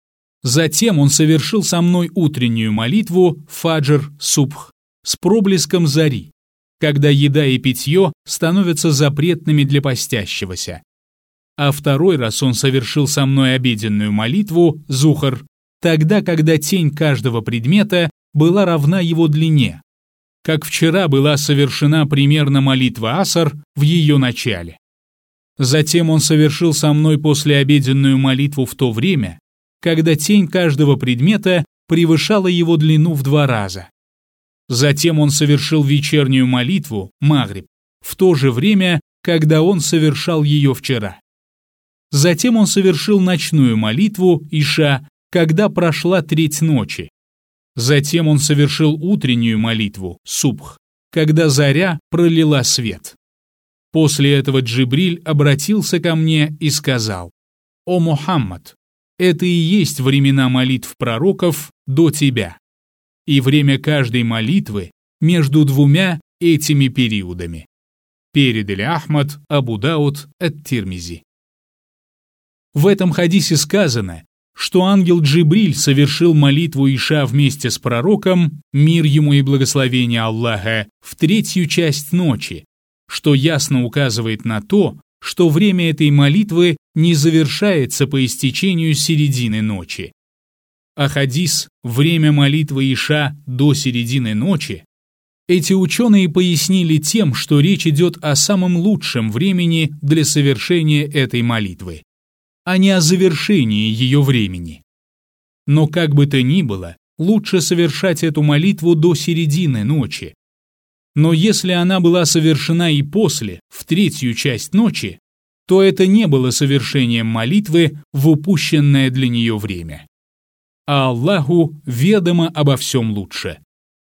Затем он совершил со мной утреннюю молитву, фаджр, субх, с проблеском зари, когда еда и питье становятся запретными для постящегося. А второй раз он совершил со мной обеденную молитву, зухар, тогда, когда тень каждого предмета была равна его длине, как вчера была совершена примерно молитва асар в ее начале. Затем он совершил со мной послеобеденную молитву в то время, когда тень каждого предмета превышала его длину в два раза. Затем он совершил вечернюю молитву, магриб, в то же время, когда он совершал ее вчера. Затем он совершил ночную молитву, иша, когда прошла треть ночи. Затем он совершил утреннюю молитву, субх, когда заря пролила свет. После этого Джибриль обратился ко мне и сказал: «О Мухаммад, это и есть времена молитв пророков до тебя, и время каждой молитвы между двумя этими периодами». Передали Ахмад, Абу Дауд, ат-Тирмизи. В этом хадисе сказано, что ангел Джибриль совершил молитву Иша вместе с пророком, мир ему и благословение Аллаха, в третью часть ночи, что ясно указывает на то, что время этой молитвы не завершается по истечению середины ночи. А хадис «время молитвы Иша до середины ночи» эти ученые пояснили тем, что речь идет о самом лучшем времени для совершения этой молитвы, а не о завершении ее времени. Но как бы то ни было, лучше совершать эту молитву до середины ночи. Но если она была совершена и после, в третью часть ночи, то это не было совершением молитвы в упущенное для нее время. А Аллаху ведомо обо всем лучше.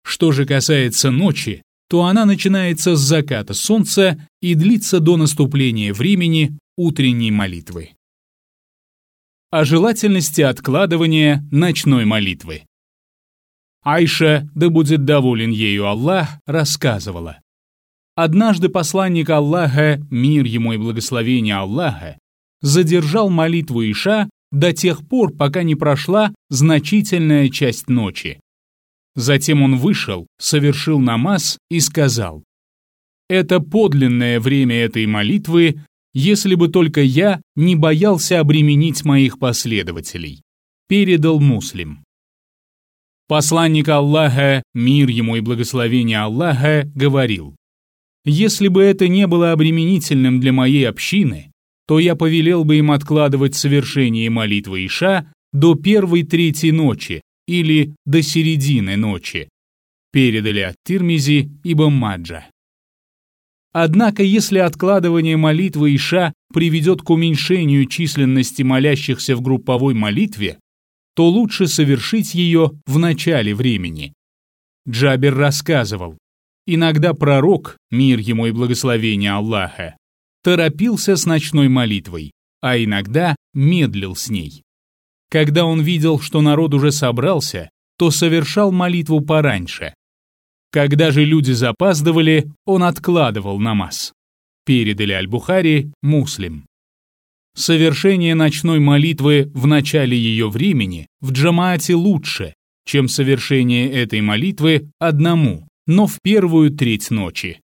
Что же касается ночи, то она начинается с заката солнца и длится до наступления времени утренней молитвы. О желательности откладывания ночной молитвы. Айша, да будет доволен ею Аллах, рассказывала: однажды посланник Аллаха, мир ему и благословение Аллаха, задержал молитву Иша до тех пор, пока не прошла значительная часть ночи. Затем он вышел, совершил намаз и сказал: «Это подлинное время этой молитвы, если бы только я не боялся обременить моих последователей», передал Муслим. Посланник Аллаха, мир ему и благословение Аллаха, говорил: «Если бы это не было обременительным для моей общины, то я повелел бы им откладывать совершение молитвы Иша до первой трети ночи или до середины ночи», передали ат-Тирмизи ибн Маджа. Однако, если откладывание молитвы Иша приведет к уменьшению численности молящихся в групповой молитве, то лучше совершить ее в начале времени. Джабир рассказывал: иногда пророк, мир ему и благословение Аллаха, торопился с ночной молитвой, а иногда медлил с ней. Когда он видел, что народ уже собрался, то совершал молитву пораньше. Когда же люди запаздывали, он откладывал намаз. Передали Аль-Бухари, Муслим. Совершение ночной молитвы в начале ее времени в джамаате лучше, чем совершение этой молитвы одному, но в первую треть ночи.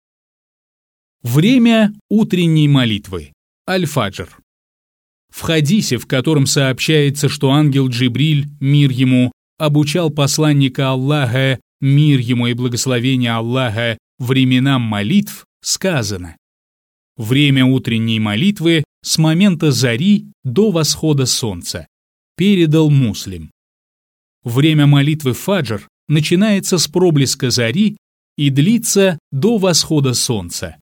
Время утренней молитвы. Аль-Фаджр. В хадисе, в котором сообщается, что ангел Джибриль, мир ему, обучал посланника Аллаха, мир ему и благословение Аллаха, временам молитв, сказано: время утренней молитвы с момента зари до восхода солнца, передал Муслим. Время молитвы фаджр начинается с проблеска зари и длится до восхода солнца.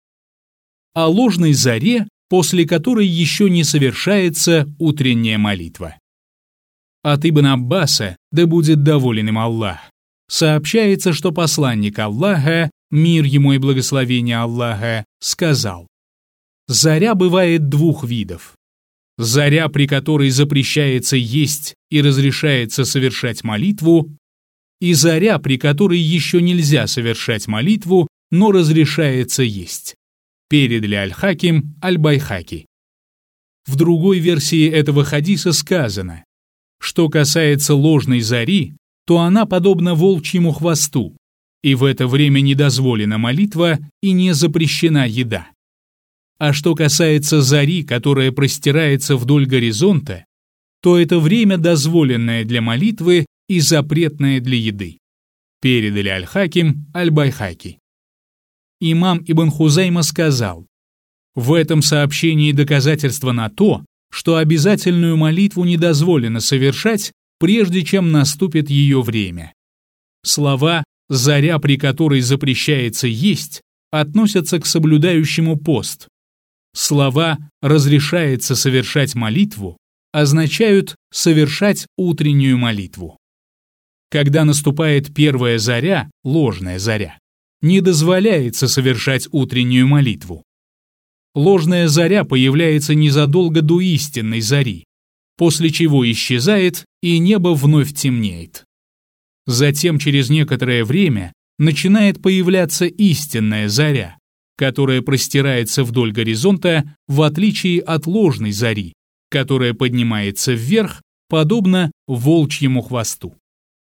О ложной заре, после которой еще не совершается утренняя молитва. От Ибн Аббаса, да будет доволен им Аллах, сообщается, что посланник Аллаха, мир ему и благословение Аллаха, сказал: заря бывает двух видов. Заря, при которой запрещается есть и разрешается совершать молитву, и заря, при которой еще нельзя совершать молитву, но разрешается есть. Передали Аль-Хаким, Аль-Байхаки. В другой версии этого хадиса сказано: что касается ложной зари, то она подобна волчьему хвосту, и в это время не дозволена молитва и не запрещена еда. А что касается зари, которая простирается вдоль горизонта, то это время дозволенное для молитвы и запретное для еды. Передали Аль-Хаким, Аль-Байхаки. Имам Ибн Хузайма сказал: в этом сообщении доказательство на то, что обязательную молитву не дозволено совершать, прежде чем наступит ее время. Слова «заря, при которой запрещается есть» относятся к соблюдающему пост. Слова «разрешается совершать молитву» означают совершать утреннюю молитву. Когда наступает первая заря, ложная заря, не дозволяется совершать утреннюю молитву. Ложная заря появляется незадолго до истинной зари, после чего исчезает и небо вновь темнеет. Затем через некоторое время начинает появляться истинная заря, которая простирается вдоль горизонта, в отличие от ложной зари, которая поднимается вверх, подобно волчьему хвосту.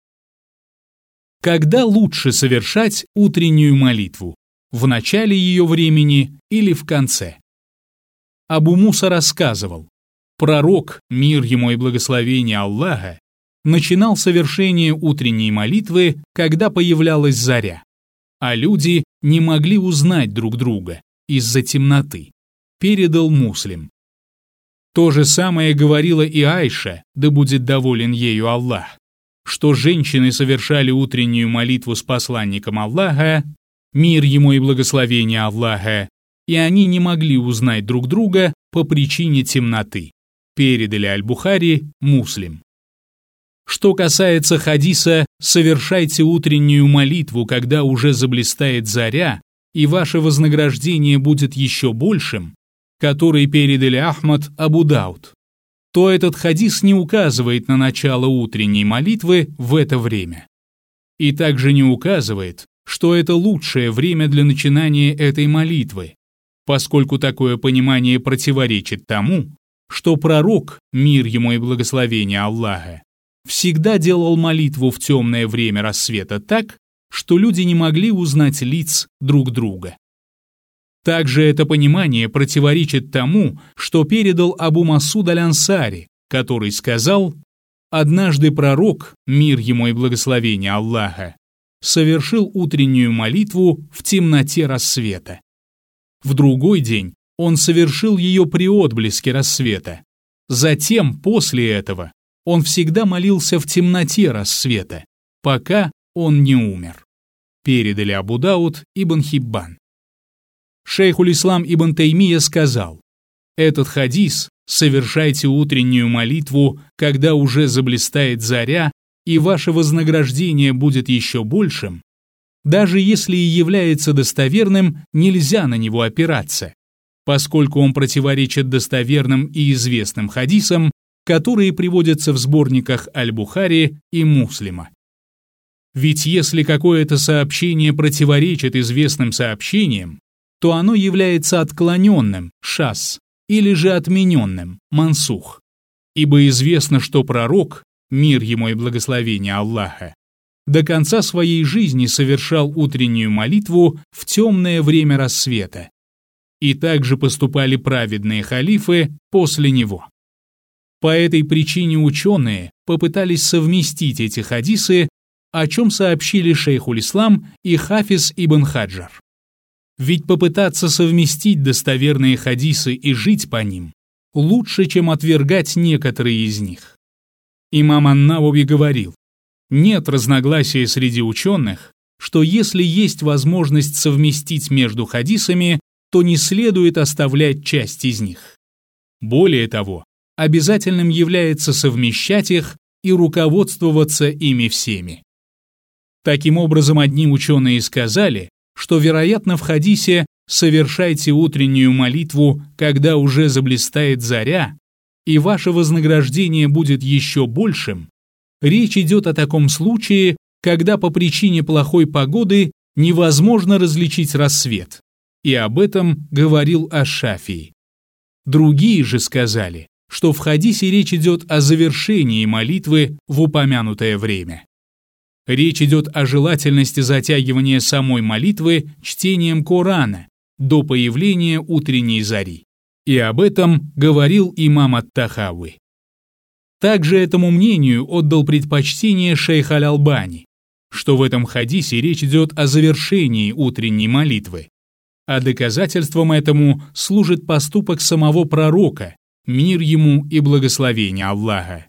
Когда лучше совершать утреннюю молитву? В начале ее времени или в конце? Абу Муса рассказывал: пророк, мир ему и благословение Аллаха, начинал совершение утренней молитвы, когда появлялась заря, а люди не могли узнать друг друга из-за темноты. Передал Муслим. То же самое говорила и Айша, да будет доволен ею Аллах, что женщины совершали утреннюю молитву с посланником Аллаха, мир ему и благословение Аллаха, и они не могли узнать друг друга по причине темноты. Передали Аль-Бухари, Муслим. Что касается хадиса «совершайте утреннюю молитву, когда уже заблистает заря, и ваше вознаграждение будет еще большим», который передали Ахмад, Абу Дауд, то этот хадис не указывает на начало утренней молитвы в это время. И также не указывает, что это лучшее время для начинания этой молитвы, поскольку такое понимание противоречит тому, что пророк, мир ему и благословение Аллаха, всегда делал молитву в темное время рассвета так, что люди не могли узнать лиц друг друга. Также это понимание противоречит тому, что передал Абу Масуд аль-Ансари, который сказал: «Однажды пророк, мир ему и благословение Аллаха, совершил утреннюю молитву в темноте рассвета. В другой день он совершил ее при отблеске рассвета. Затем, после этого, он всегда молился в темноте рассвета, пока он не умер». Передали Абу Дауд, Ибн Хиббан. Шейхуль-Ислам Ибн Таймия сказал: «Этот хадис «совершайте утреннюю молитву, когда уже заблистает заря, и ваше вознаграждение будет еще большим», даже если и является достоверным, нельзя на него опираться, поскольку он противоречит достоверным и известным хадисам, которые приводятся в сборниках Аль-Бухари и Муслима. Ведь если какое-то сообщение противоречит известным сообщениям, то оно является отклоненным, шаз, или же отмененным, мансух, ибо известно, что пророк, мир ему и благословение Аллаха, до конца своей жизни совершал утреннюю молитву в темное время рассвета, и также поступали праведные халифы после него. По этой причине ученые попытались совместить эти хадисы, о чем сообщили шейхуль-Ислам и Хафиз ибн Хаджар. Ведь попытаться совместить достоверные хадисы и жить по ним лучше, чем отвергать некоторые из них. Имам ан-Навави говорил: нет разногласия среди ученых, что если есть возможность совместить между хадисами, то не следует оставлять часть из них. Более того, обязательным является совмещать их и руководствоваться ими всеми. Таким образом, одни ученые сказали, что, вероятно, в хадисе «совершайте утреннюю молитву, когда уже заблистает заря, и ваше вознаграждение будет еще большим», речь идет о таком случае, когда по причине плохой погоды невозможно различить рассвет, и об этом говорил Аш-Шафии. Другие же сказали, что в хадисе речь идет о завершении молитвы в упомянутое время. Речь идет о желательности затягивания самой молитвы чтением Корана до появления утренней зари. И об этом говорил имам ат-Тахави. Также этому мнению отдал предпочтение шейх Аль-Албани, что в этом хадисе речь идет о завершении утренней молитвы, а доказательством этому служит поступок самого пророка, мир ему и благословение Аллаха.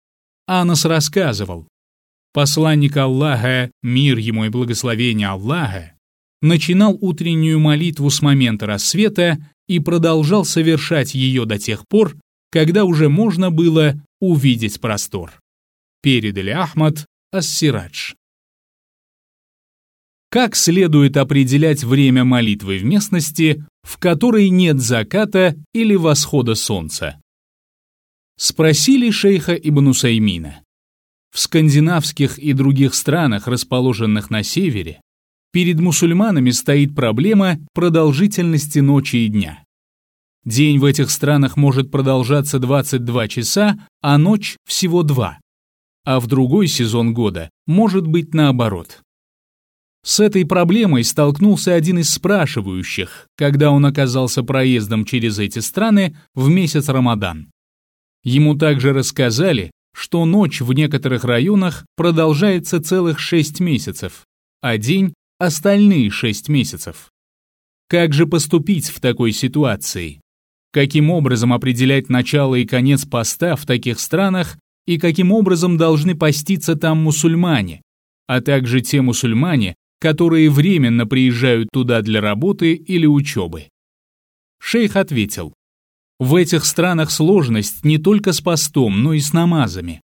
Анас рассказывал: посланник Аллаха, мир ему и благословение Аллаха, начинал утреннюю молитву с момента рассвета и продолжал совершать ее до тех пор, когда уже можно было увидеть простор. Передали Ахмад, Ас-Сирадж. Как следует определять время молитвы в местности, в которой нет заката или восхода солнца? Спросили шейха Ибн Усаймина. В скандинавских и других странах, расположенных на севере, перед мусульманами стоит проблема продолжительности ночи и дня. День в этих странах может продолжаться двадцать два часа, а ночь всего два. А в другой сезон года может быть наоборот. С этой проблемой столкнулся один из спрашивающих, когда он оказался проездом через эти страны в месяц Рамадан. Ему также рассказали, что ночь в некоторых районах продолжается целых шесть месяцев, а день – остальные шесть месяцев. Как же поступить в такой ситуации? Каким образом определять начало и конец поста в таких странах и каким образом должны поститься там мусульмане, а также те мусульмане, которые временно приезжают туда для работы или учебы? Шейх ответил: в этих странах сложность не только с постом, но и с намазами.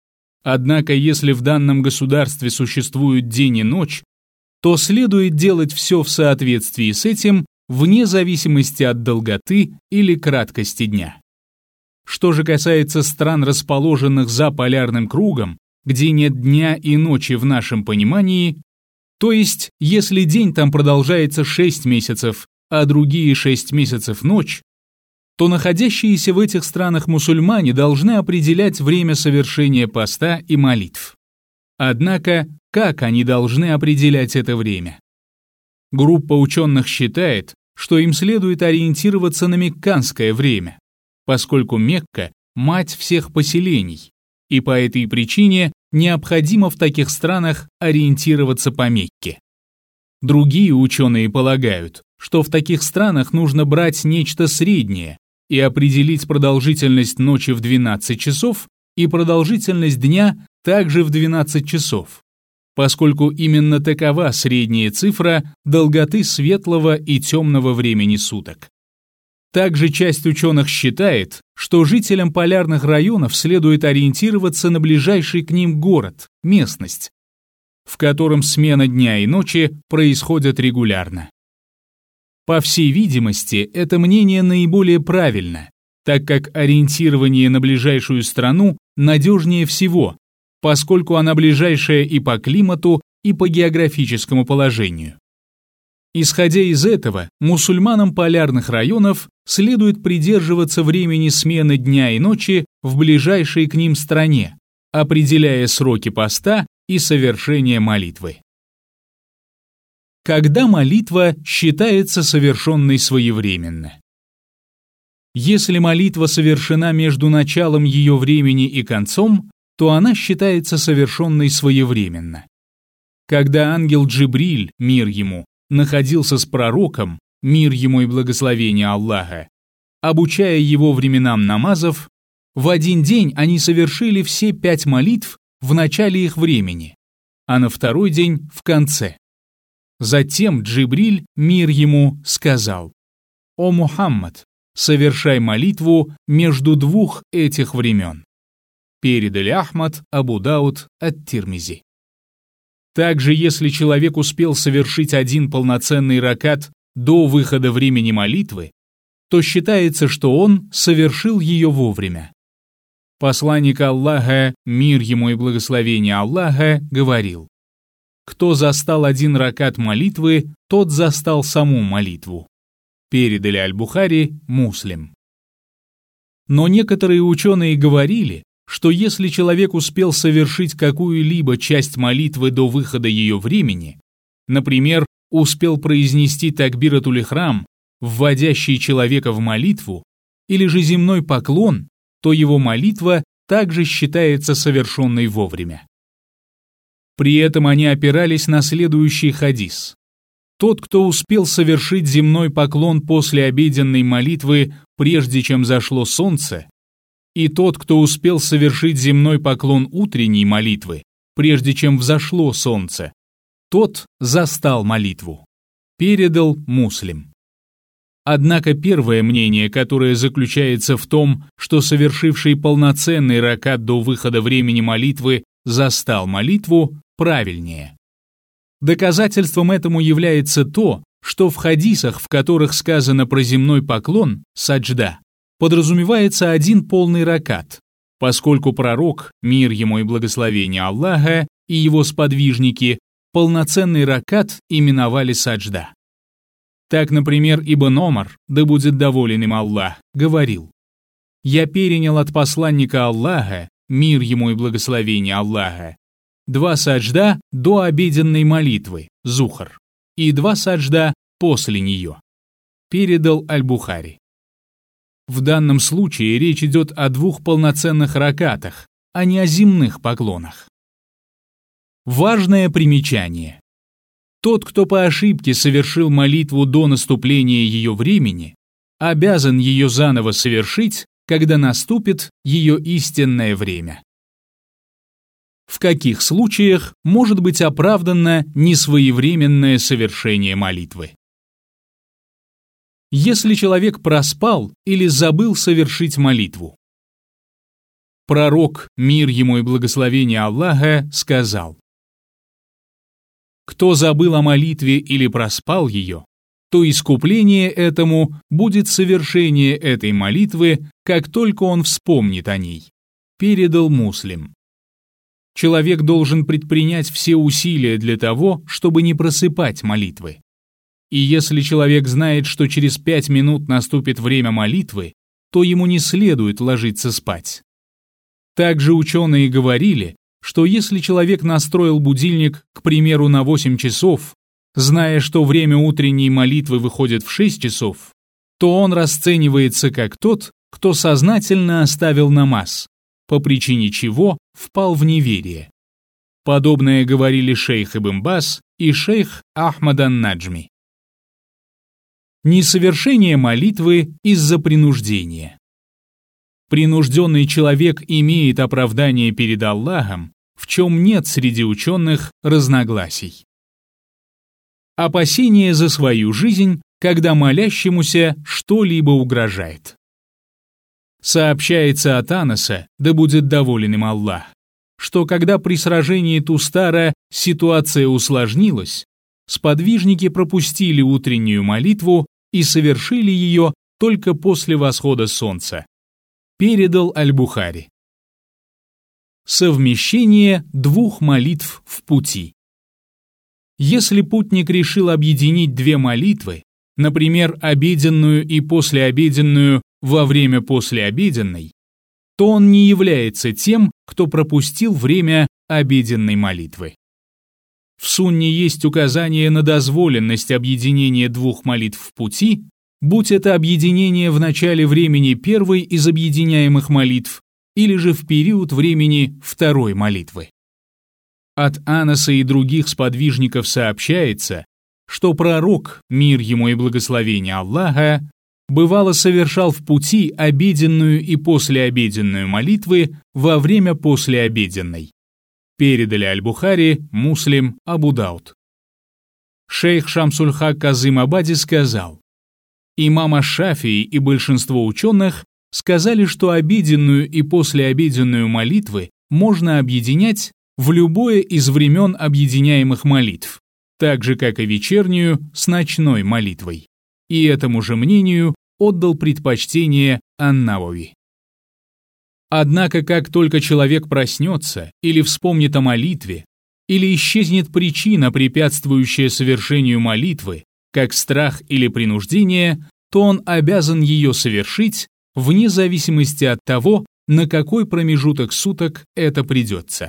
Однако, если в данном государстве существуют день и ночь, то следует делать все в соответствии с этим, вне зависимости от долготы или краткости дня. Что же касается стран, расположенных за полярным кругом, где нет дня и ночи в нашем понимании, то есть, если день там продолжается шесть месяцев, а другие шесть месяцев ночь, то находящиеся в этих странах мусульмане должны определять время совершения поста и молитв. Однако, как они должны определять это время? Группа ученых считает, что им следует ориентироваться на мекканское время, поскольку Мекка – мать всех поселений, и по этой причине необходимо в таких странах ориентироваться по Мекке. Другие ученые полагают, что в таких странах нужно брать нечто среднее и определить продолжительность ночи в двенадцать часов и продолжительность дня также в двенадцать часов, поскольку именно такова средняя цифра долготы светлого и темного времени суток. Также часть ученых считает, что жителям полярных районов следует ориентироваться на ближайший к ним город, местность, в котором смена дня и ночи происходит регулярно. По всей видимости, это мнение наиболее правильно, так как ориентирование на ближайшую страну надежнее всего, поскольку она ближайшая и по климату, и по географическому положению. Исходя из этого, мусульманам полярных районов следует придерживаться времени смены дня и ночи в ближайшей к ним стране, определяя сроки поста и совершения молитвы. Когда молитва считается совершенной своевременно? Если молитва совершена между началом ее времени и концом, то она считается совершенной своевременно. Когда ангел Джибриль, мир ему, находился с пророком, мир ему и благословение Аллаха, обучая его временам намазов, в один день они совершили все пять молитв в начале их времени, а на второй день в конце. Затем Джибриль, мир ему, сказал: «О Мухаммад, совершай молитву между двух этих времен». Передали Ахмад, Абу Дауд, ат-Тирмизи. Также, если человек успел совершить один полноценный ракат до выхода времени молитвы, то считается, что он совершил ее вовремя. Посланник Аллаха, мир ему и благословение Аллаха, говорил: «Кто застал один ракат молитвы, тот застал саму молитву». Передали Аль-Бухари, Муслим. Но некоторые ученые говорили, что если человек успел совершить какую-либо часть молитвы до выхода ее времени, например, успел произнести такбиратуль-ихрам, вводящий человека в молитву, или же земной поклон, то его молитва также считается совершенной вовремя. При этом они опирались на следующий хадис. Тот, кто успел совершить земной поклон после обеденной молитвы, прежде чем зашло солнце, и тот, кто успел совершить земной поклон утренней молитвы, прежде чем взошло солнце, тот застал молитву. Передал Муслим. Однако первое мнение, которое заключается в том, что совершивший полноценный ракат до выхода времени молитвы застал молитву, правильнее. Доказательством этому является то, что в хадисах, в которых сказано про земной поклон, саджда, подразумевается один полный ракат, поскольку пророк, мир ему и благословение Аллаха, и его сподвижники полноценный ракат именовали саджда. Так, например, Ибн Омар, да будет доволен им Аллах, говорил: «Я перенял от посланника Аллаха, мир ему и благословение Аллаха, два саджда до обеденной молитвы, зухр, и два саджда после нее». Передал Аль-Бухари. В данном случае речь идет о двух полноценных ракатах, а не о земных поклонах. Важное примечание. Тот, кто по ошибке совершил молитву до наступления ее времени, обязан ее заново совершить, когда наступит ее истинное время. В каких случаях может быть оправдано несвоевременное совершение молитвы? Если человек проспал или забыл совершить молитву. Пророк, мир ему и благословение Аллаха, сказал: «Кто забыл о молитве или проспал ее, то искупление этому будет совершение этой молитвы, как только он вспомнит о ней», передал Муслим. Человек должен предпринять все усилия для того, чтобы не просыпать молитвы. И если человек знает, что через пять минут наступит время молитвы, то ему не следует ложиться спать. Также ученые говорили, что если человек настроил будильник, к примеру, на восемь часов, зная, что время утренней молитвы выходит в шесть часов, то он расценивается как тот, кто сознательно оставил намаз, по причине чего впал в неверие. Подобное говорили шейх Ибн Баз и шейх Ахмад ан-Наджми. Несовершение молитвы из-за принуждения. Принужденный человек имеет оправдание перед Аллахом, в чем нет среди ученых разногласий. Опасение за свою жизнь, когда молящемуся что-либо угрожает. Сообщается от Анаса, да будет доволен им Аллах, что когда при сражении Тустара ситуация усложнилась, сподвижники пропустили утреннюю молитву и совершили ее только после восхода солнца. Передал Аль-Бухари. Совмещение двух молитв в пути. Если путник решил объединить две молитвы, например, обеденную и послеобеденную во время послеобеденной, то он не является тем, кто пропустил время обеденной молитвы. В сунне есть указание на дозволенность объединения двух молитв в пути, будь это объединение в начале времени первой из объединяемых молитв или же в период времени второй молитвы. От Анаса и других сподвижников сообщается, что пророк, мир ему и благословение Аллаха, бывало совершал в пути обеденную и послеобеденную молитвы во время послеобеденной. Передали Аль-Бухари, Муслим, Абу Дауд. Шейх Шамсуль-Хак Казым-Абади сказал: имам Аш-Шафии и большинство ученых сказали, что обеденную и послеобеденную молитвы можно объединять в любое из времен объединяемых молитв, так же, как и вечернюю с ночной молитвой. И этому же мнению отдал предпочтение Ан-Навави. Однако, как только человек проснется или вспомнит о молитве, или исчезнет причина, препятствующая совершению молитвы, как страх или принуждение, то он обязан ее совершить вне зависимости от того, на какой промежуток суток это придется.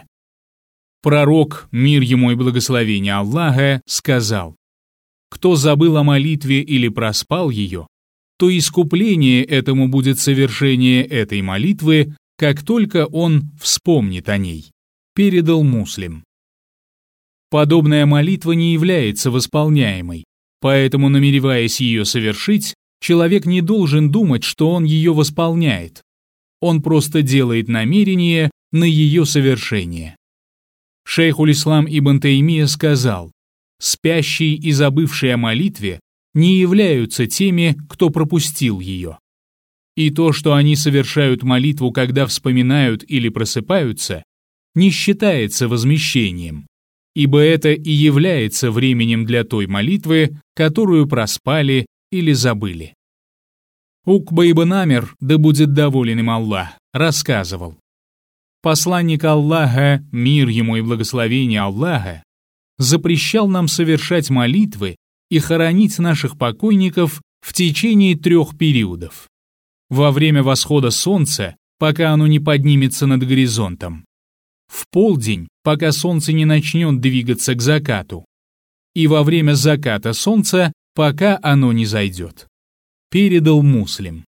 Пророк, мир ему и благословение Аллаха, сказал: «Кто забыл о молитве или проспал ее, то искупление этому будет совершение этой молитвы, как только он вспомнит о ней», передал Муслим. Подобная молитва не является восполняемой, поэтому, намереваясь ее совершить, человек не должен думать, что он ее восполняет. Он просто делает намерение на ее совершение. Шейхуль-Ислам Ибн Таймия сказал: «Спящие и забывшие о молитве не являются теми, кто пропустил ее. И то, что они совершают молитву, когда вспоминают или просыпаются, не считается возмещением, ибо это и является временем для той молитвы, которую проспали или забыли». Укба ибн Амир, да будет доволен им Аллах, рассказывал: посланник Аллаха, мир ему и благословение Аллаха, запрещал нам совершать молитвы и хоронить наших покойников в течение трех периодов. Во время восхода солнца, пока оно не поднимется над горизонтом, в полдень, пока солнце не начнет двигаться к закату, и во время заката солнца, пока оно не зайдет. Передал Муслим.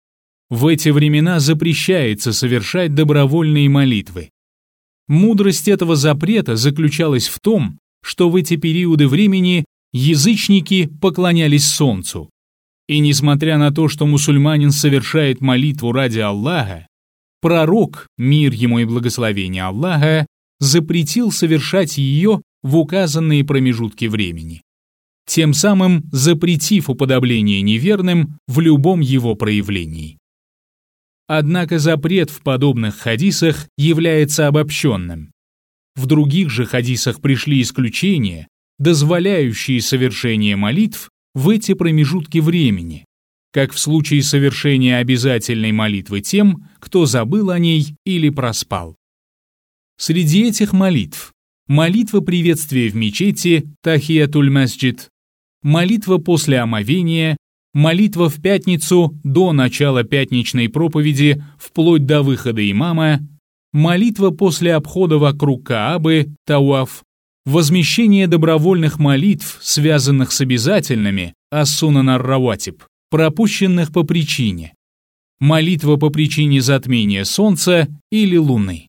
В эти времена запрещается совершать добровольные молитвы. Мудрость этого запрета заключалась в том, что в эти периоды времени язычники поклонялись солнцу. И несмотря на то, что мусульманин совершает молитву ради Аллаха, пророк, мир ему и благословение Аллаха, запретил совершать ее в указанные промежутки времени, тем самым запретив уподобление неверным в любом его проявлении. Однако запрет в подобных хадисах является обобщенным. В других же хадисах пришли исключения, дозволяющие совершение молитв в эти промежутки времени, как в случае совершения обязательной молитвы тем, кто забыл о ней или проспал. Среди этих молитв молитва приветствия в мечети «Тахиятуль масджид», молитва после омовения, молитва в пятницу до начала пятничной проповеди вплоть до выхода имама, молитва после обхода вокруг Каабы, тауаф, возмещение добровольных молитв, связанных с обязательными, ас-сунан ар-раватиб, пропущенных по причине, молитва по причине затмения солнца или луны.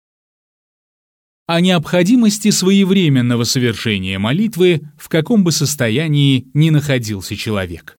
О необходимости своевременного совершения молитвы, в каком бы состоянии ни находился человек.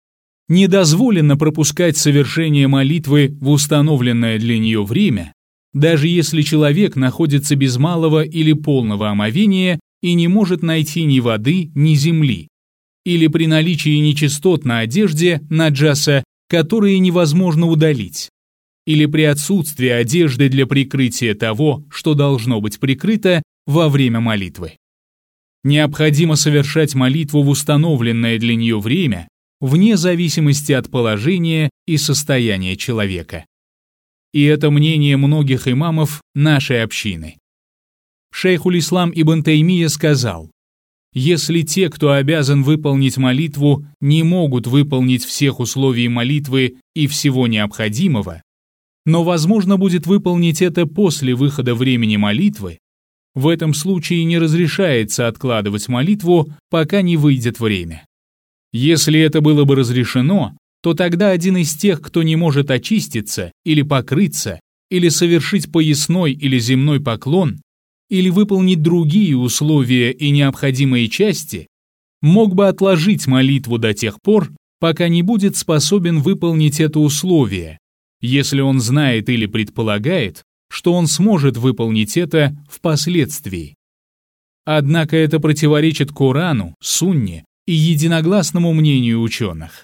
Не дозволено пропускать совершение молитвы в установленное для нее время, даже если человек находится без малого или полного омовения и не может найти ни воды, ни земли, или при наличии нечистот на одежде, наджаса, которые невозможно удалить, или при отсутствии одежды для прикрытия того, что должно быть прикрыто во время молитвы. Необходимо совершать молитву в установленное для нее время, вне зависимости от положения и состояния человека. И это мнение многих имамов нашей общины. Шейхуль-Ислам Ибн Таймия сказал: «Если те, кто обязан выполнить молитву, не могут выполнить всех условий молитвы и всего необходимого, но возможно будет выполнить это после выхода времени молитвы, в этом случае не разрешается откладывать молитву, пока не выйдет время. Если это было бы разрешено, то тогда один из тех, кто не может очиститься или покрыться, или совершить поясной или земной поклон, или выполнить другие условия и необходимые части, мог бы отложить молитву до тех пор, пока не будет способен выполнить это условие, если он знает или предполагает, что он сможет выполнить это впоследствии. Однако это противоречит Корану, Сунне и единогласному мнению ученых.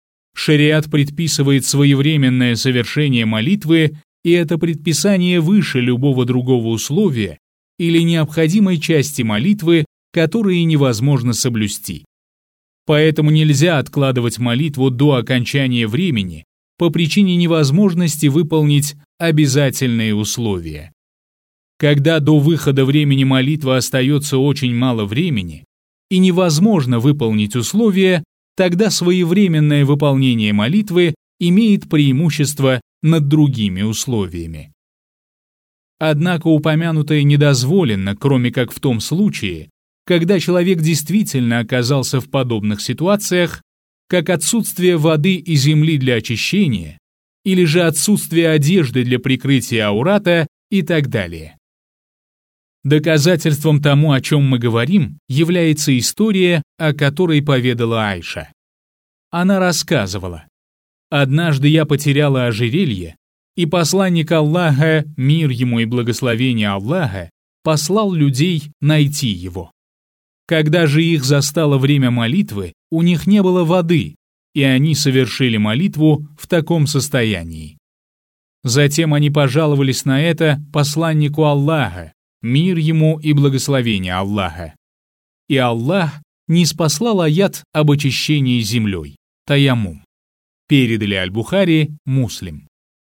Шариат предписывает своевременное совершение молитвы, и это предписание выше любого другого условия или необходимой части молитвы, которые невозможно соблюсти. Поэтому нельзя откладывать молитву до окончания времени по причине невозможности выполнить обязательные условия. Когда до выхода времени молитвы остается очень мало времени и невозможно выполнить условия, тогда своевременное выполнение молитвы имеет преимущество над другими условиями. Однако упомянутое не дозволено, кроме как в том случае, когда человек действительно оказался в подобных ситуациях, как отсутствие воды и земли для очищения, или же отсутствие одежды для прикрытия аурата и так далее. Доказательством тому, о чем мы говорим, является история, о которой поведала Айша. Она рассказывала: «Однажды я потеряла ожерелье, и посланник Аллаха, мир ему и благословение Аллаха, послал людей найти его. Когда же их застало время молитвы, у них не было воды, и они совершили молитву в таком состоянии. Затем они пожаловались на это посланнику Аллаха, мир ему и благословение Аллаха. И Аллах ниспослал аят об очищении землей, таяммум. Передали Аль-Бухари, Муслим».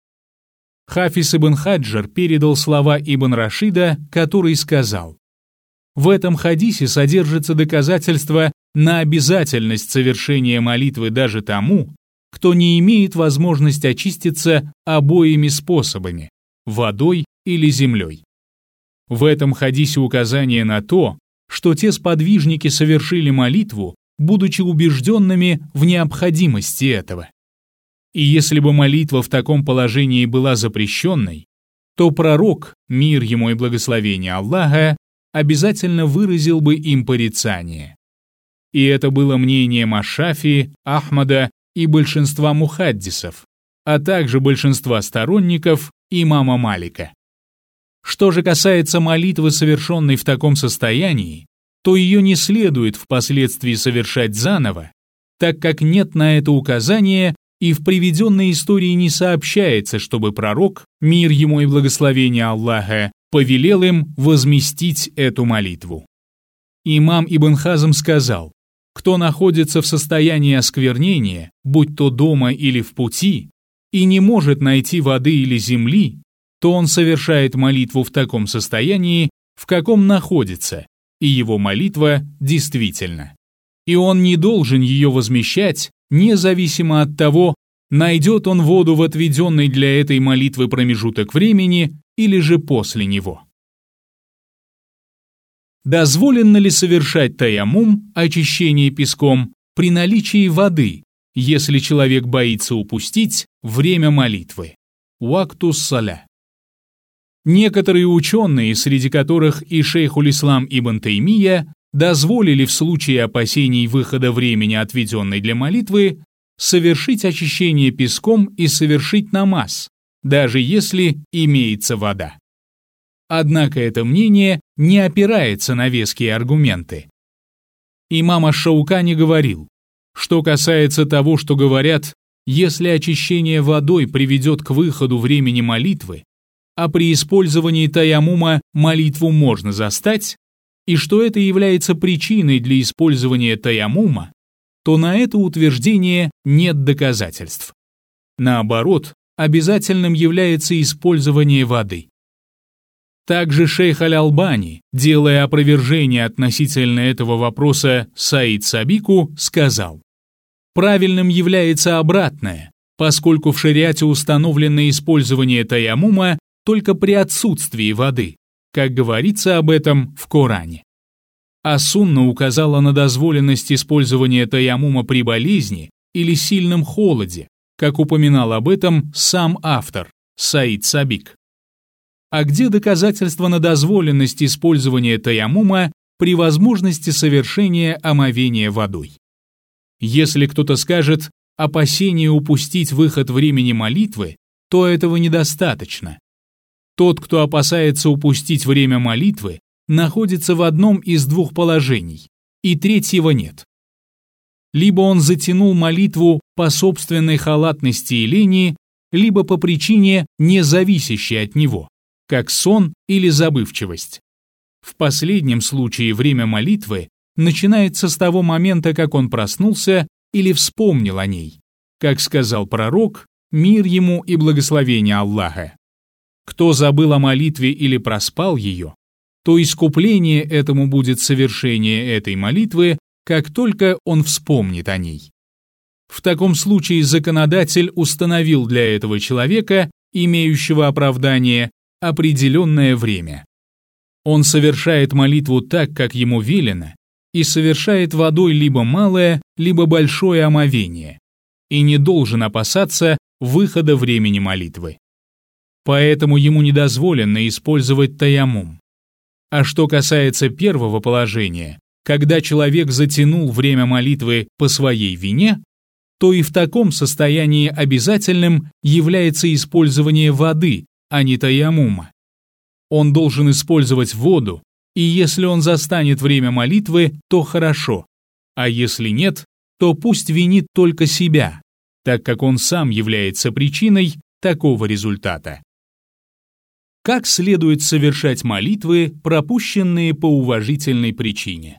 Хафиз ибн Хаджар передал слова Ибн Рашида, который сказал: «В этом хадисе содержится доказательство на обязательность совершения молитвы даже тому, кто не имеет возможности очиститься обоими способами – водой или землей. В этом хадисе указание на то, что те сподвижники совершили молитву, будучи убежденными в необходимости этого. И если бы молитва в таком положении была запрещенной, то пророк, мир ему и благословение Аллаха, обязательно выразил бы им порицание. И это было мнением Аш-Шафии, Ахмада и большинства мухаддисов, а также большинства сторонников имама Малика. Что же касается молитвы, совершенной в таком состоянии, то ее не следует впоследствии совершать заново, так как нет на это указания и в приведенной истории не сообщается, чтобы пророк, мир ему и благословение Аллаха, повелел им возместить эту молитву. Имам Ибн Хазм сказал: кто находится в состоянии осквернения, будь то дома или в пути, и не может найти воды или земли, то он совершает молитву в таком состоянии, в каком находится, и его молитва действительна. И он не должен ее возмещать, независимо от того, найдет он воду в отведенный для этой молитвы промежуток времени или же после него. Дозволено ли совершать таяммум, очищение песком, при наличии воды, если человек боится упустить время молитвы? Уактус саля. Некоторые ученые, среди которых и шейхуль-ислам Ибн Таймия, дозволили в случае опасений выхода времени, отведенной для молитвы, совершить очищение песком и совершить намаз, даже если имеется вода. Однако это мнение не опирается на веские аргументы. Имам аш-Шаукани говорил: что касается того, что говорят, если очищение водой приведет к выходу времени молитвы, а при использовании таяммума молитву можно застать, и что это является причиной для использования таяммума, то на это утверждение нет доказательств. Наоборот, обязательным является использование воды. Также шейх Аль-Албани, делая опровержение относительно этого вопроса Саид Сабику, сказал: правильным является обратное, поскольку в шариате установлено использование таяммума только при отсутствии воды, как говорится об этом в Коране. А сунна указала на дозволенность использования таяммума при болезни или сильном холоде, как упоминал об этом сам автор, Саид Сабик. А где доказательства на дозволенность использования таяммума при возможности совершения омовения водой? Если кто-то скажет опасение упустить выход времени молитвы, то этого недостаточно. Тот, кто опасается упустить время молитвы, находится в одном из двух положений, и третьего нет. Либо он затянул молитву по собственной халатности и лени, либо по причине, не зависящей от него, как сон или забывчивость. В последнем случае время молитвы начинается с того момента, как он проснулся или вспомнил о ней, как сказал пророк, мир ему и благословение Аллаха. Кто забыл о молитве или проспал ее, то искупление этому будет совершение этой молитвы, как только он вспомнит о ней. В таком случае законодатель установил для этого человека, имеющего оправдание, определенное время. Он совершает молитву так, как ему велено, и совершает водой либо малое, либо большое омовение, и не должен опасаться выхода времени молитвы. Поэтому ему не дозволено использовать таяммум. А что касается первого положения, когда человек затянул время молитвы по своей вине, то и в таком состоянии обязательным является использование воды, а не таяммума. Он должен использовать воду, и если он застанет время молитвы, то хорошо, а если нет, то пусть винит только себя, так как он сам является причиной такого результата. Как следует совершать молитвы, пропущенные по уважительной причине?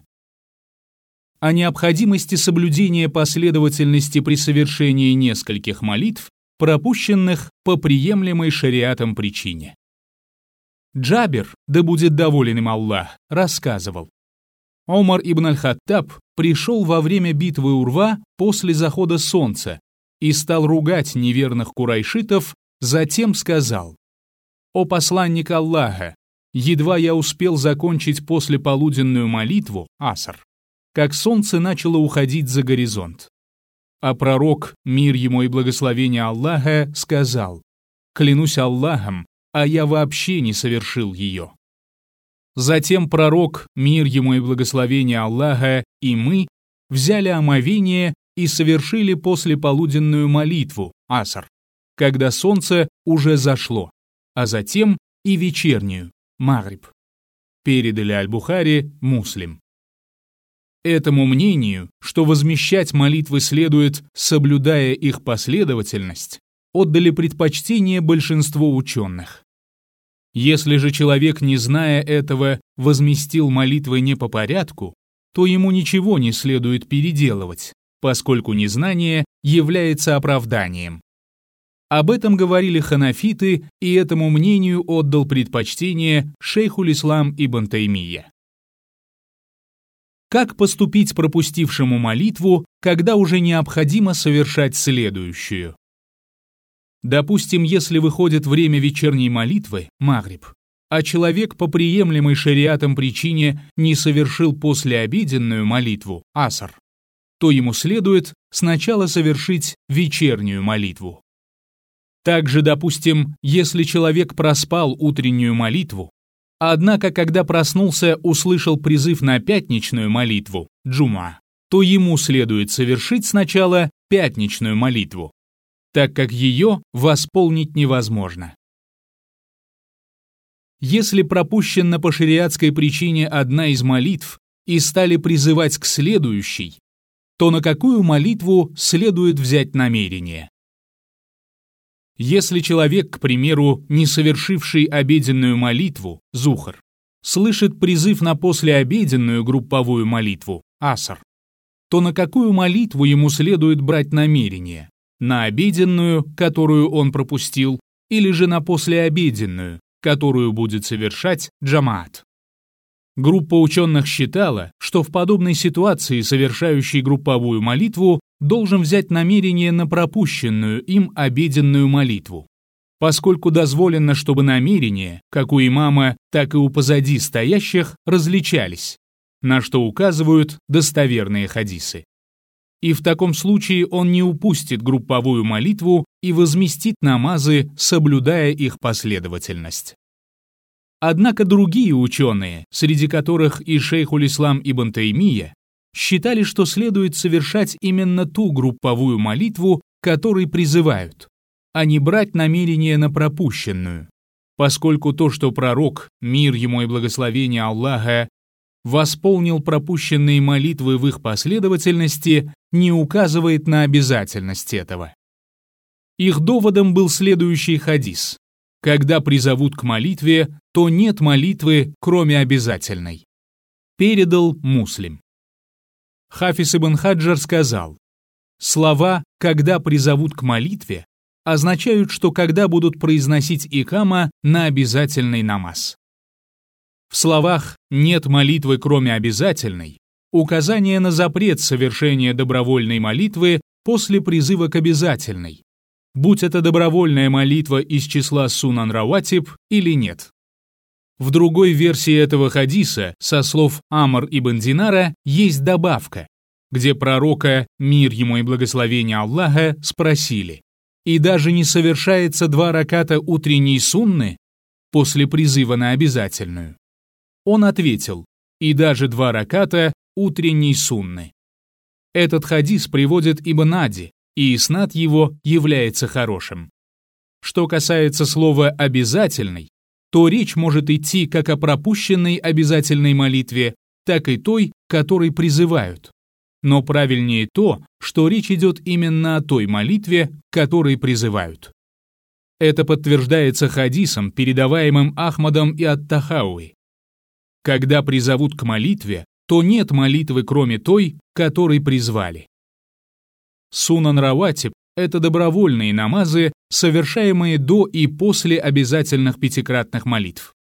О необходимости соблюдения последовательности при совершении нескольких молитв, пропущенных по приемлемой шариатом причине. Джабир, да будет доволен им Аллах, рассказывал: Омар ибн аль-Хаттаб пришел во время битвы Урва после захода солнца и стал ругать неверных курайшитов, затем сказал: «О посланник Аллаха, едва я успел закончить послеполуденную молитву, аср, как солнце начало уходить за горизонт. А пророк, мир ему и благословение Аллаха, сказал: клянусь Аллахом, а я вообще не совершил ее». Затем пророк, мир ему и благословение Аллаха, и мы взяли омовение и совершили послеполуденную молитву, аср, когда солнце уже зашло, а затем и вечернюю, магриб. Передали Аль-Бухари, Муслим. Этому мнению, что возмещать молитвы следует, соблюдая их последовательность, отдали предпочтение большинство ученых. Если же человек, не зная этого, возместил молитвы не по порядку, то ему ничего не следует переделывать, поскольку незнание является оправданием. Об этом говорили ханафиты, и этому мнению отдал предпочтение шейхуль-ислам ибн Таймия. Как поступить пропустившему молитву, когда уже необходимо совершать следующую? Допустим, если выходит время вечерней молитвы, магриб, а человек по приемлемой шариатом причине не совершил послеобеденную молитву, аср, то ему следует сначала совершить вечернюю молитву. Также, допустим, если человек проспал утреннюю молитву, однако, когда проснулся, услышал призыв на пятничную молитву, джума, то ему следует совершить сначала пятничную молитву, так как ее восполнить невозможно. Если пропущена по шариатской причине одна из молитв и стали призывать к следующей, то на какую молитву следует взять намерение? Если человек, к примеру, не совершивший обеденную молитву, зухр, слышит призыв на послеобеденную групповую молитву, аср, то на какую молитву ему следует брать намерение? На обеденную, которую он пропустил, или же на послеобеденную, которую будет совершать джамаат? Группа ученых считала, что в подобной ситуации совершающий групповую молитву должен взять намерение на пропущенную им обеденную молитву, поскольку дозволено, чтобы намерения, как у имама, так и у позади стоящих, различались, на что указывают достоверные хадисы. И в таком случае он не упустит групповую молитву и возместит намазы, соблюдая их последовательность. Однако другие ученые, среди которых и шейхуль-ислам ибн Таймия, считали, что следует совершать именно ту групповую молитву, которой призывают, а не брать намерение на пропущенную, поскольку то, что пророк, мир ему и благословение Аллаха, восполнил пропущенные молитвы в их последовательности, не указывает на обязательность этого. Их доводом был следующий хадис: когда призовут к молитве, то нет молитвы, кроме обязательной. Передал Муслим. Хафиз ибн Хаджар сказал: слова «когда призовут к молитве» означают, что когда будут произносить икама на обязательный намаз. В словах «нет молитвы, кроме обязательной» указание на запрет совершения добровольной молитвы после призыва к обязательной, будь это добровольная молитва из числа сунан раватиб или нет. В другой версии этого хадиса, со слов Амр ибн Динара, есть добавка, где пророка, мир ему и благословение Аллаха, спросили: «И даже не совершается два раката утренней сунны после призыва на обязательную?» Он ответил: «И даже два раката утренней сунны». Этот хадис приводит Ибн Ади, и иснад его является хорошим. Что касается слова «обязательный», то речь может идти как о пропущенной обязательной молитве, так и той, которой призывают. Но правильнее то, что речь идет именно о той молитве, которой призывают. Это подтверждается хадисом, передаваемым Ахмадом и ат-Тахауи. Когда призовут к молитве, то нет молитвы, кроме той, которой призвали. Сунан раватиб – это добровольные намазы, совершаемые до и после обязательных пятикратных молитв.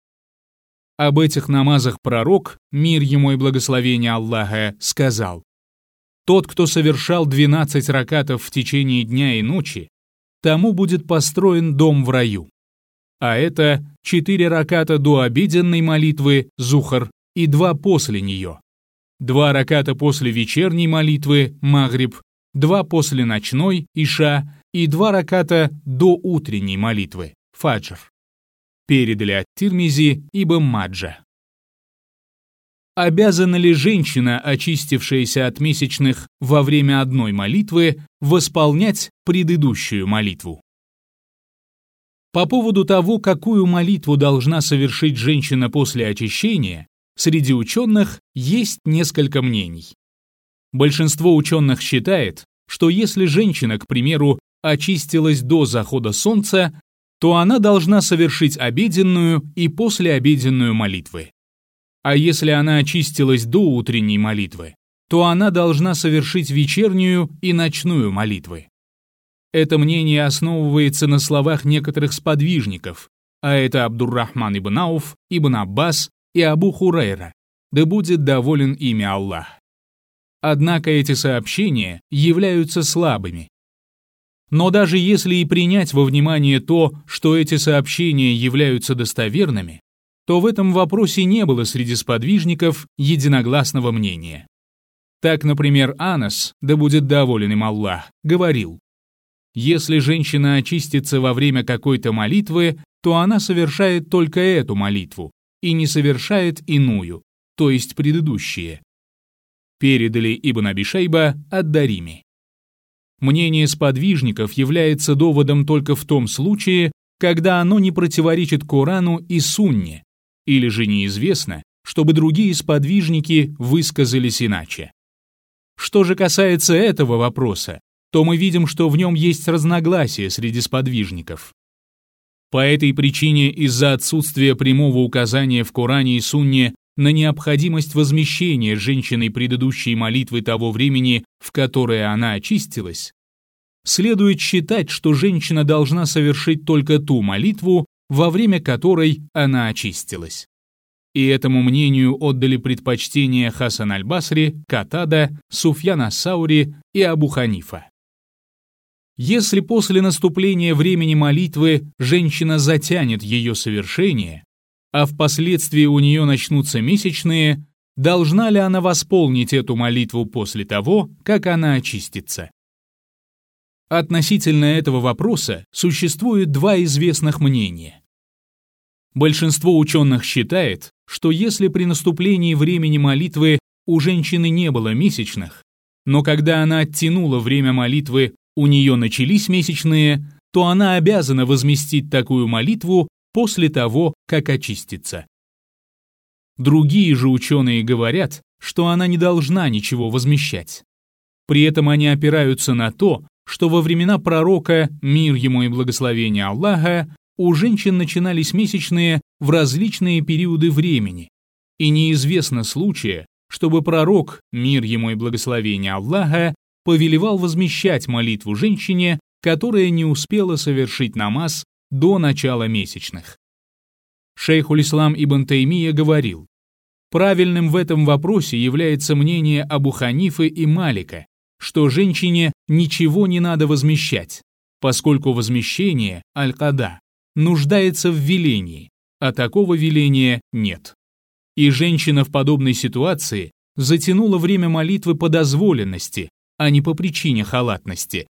Об этих намазах пророк, мир ему и благословение Аллаха, сказал: «Тот, кто совершал двенадцать ракатов в течение дня и ночи, тому будет построен дом в раю». А это четыре раката до обеденной молитвы, зухр, и два после нее, два раката после вечерней молитвы, магриб, два после ночной, иша, и два раката до утренней молитвы, фаджр. Передали от Тирмизи ибн Маджа. Обязана ли женщина, очистившаяся от месячных во время одной молитвы, восполнять предыдущую молитву? По поводу того, какую молитву должна совершить женщина после очищения, среди ученых есть несколько мнений. Большинство ученых считает, что если женщина, к примеру, очистилась до захода солнца, то она должна совершить обеденную и послеобеденную молитвы. А если она очистилась до утренней молитвы, то она должна совершить вечернюю и ночную молитвы. Это мнение основывается на словах некоторых сподвижников, а это Абдур-Рахман ибн Ауф, ибн Аббас и Абу Хурайра, да будет доволен ими Аллах. Однако эти сообщения являются слабыми. Но даже если и принять во внимание то, что эти сообщения являются достоверными, то в этом вопросе не было среди сподвижников единогласного мнения. Так, например, Анас, да будет доволен им Аллах, говорил: «Если женщина очистится во время какой-то молитвы, то она совершает только эту молитву и не совершает иную, то есть предыдущие». Передали Ибн Аби Шайба ад-Дарими. Мнение сподвижников является доводом только в том случае, когда оно не противоречит Корану и Сунне, или же неизвестно, чтобы другие сподвижники высказались иначе. Что же касается этого вопроса, то мы видим, что в нем есть разногласия среди сподвижников. По этой причине, из-за отсутствия прямого указания в Коране и Сунне на необходимость возмещения женщиной предыдущей молитвы того времени, в которое она очистилась, следует считать, что женщина должна совершить только ту молитву, во время которой она очистилась. И этому мнению отдали предпочтение Хасан аль-Басри, Катада, Суфьян ас-Саури и Абу Ханифа. Если после наступления времени молитвы женщина затянет ее совершение, а впоследствии у нее начнутся месячные, должна ли она восполнить эту молитву после того, как она очистится? Относительно этого вопроса существует два известных мнения. Большинство ученых считает, что если при наступлении времени молитвы у женщины не было месячных, но когда она оттянула время молитвы, у нее начались месячные, то она обязана возместить такую молитву после того, как очистится. Другие же ученые говорят, что она не должна ничего возмещать. При этом они опираются на то, что во времена пророка, мир ему и благословение Аллаха, у женщин начинались месячные в различные периоды времени, и неизвестно случая, чтобы пророк, мир ему и благословение Аллаха, повелевал возмещать молитву женщине, которая не успела совершить намаз до начала месячных. Шейхуль-Ислам ибн Таймия говорил: правильным в этом вопросе является мнение Абу Ханифы и Малика, что женщине ничего не надо возмещать, поскольку возмещение, аль-када, нуждается в велении, а такого веления нет. И женщина в подобной ситуации затянула время молитвы по дозволенности, а не по причине халатности.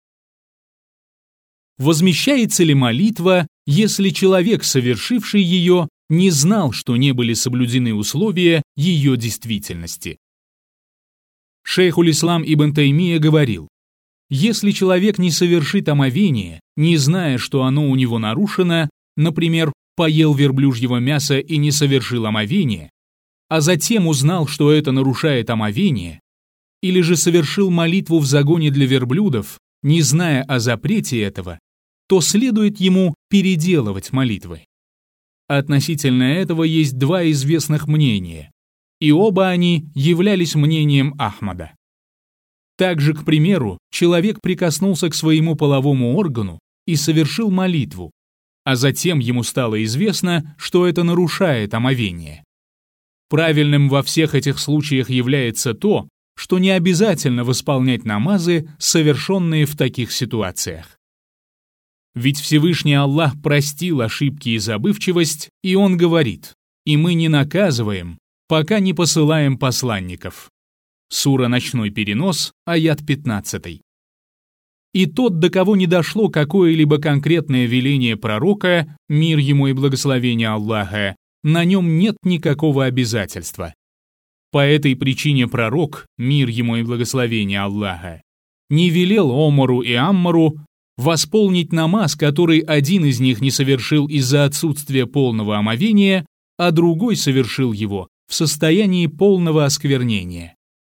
Возмещается ли молитва, если человек, совершивший ее, не знал, что не были соблюдены условия ее действительности? Шейхуль-Ислам ибн Таймия говорил: если человек не совершит омовение, не зная, что оно у него нарушено, например, поел верблюжьего мяса и не совершил омовение, а затем узнал, что это нарушает омовение, или же совершил молитву в загоне для верблюдов, не зная о запрете этого, то следует ему переделывать молитвы. Относительно этого есть два известных мнения, и оба они являлись мнением Ахмада. Также, к примеру, человек прикоснулся к своему половому органу и совершил молитву, а затем ему стало известно, что это нарушает омовение. Правильным во всех этих случаях является то, что не обязательно восполнять намазы, совершенные в таких ситуациях. Ведь Всевышний Аллах простил ошибки и забывчивость, и Он говорит: «И мы не наказываем, пока не посылаем посланников». Сура «Ночной перенос», аят пятнадцатый. И тот, до кого не дошло какое-либо конкретное веление пророка, мир ему и благословение Аллаха, на нем нет никакого обязательства. По этой причине пророк, мир ему и благословение Аллаха, не велел Омару и Аммару восполнить намаз, который один из них не совершил из-за отсутствия полного омовения, а другой совершил его в состоянии полного осквернения.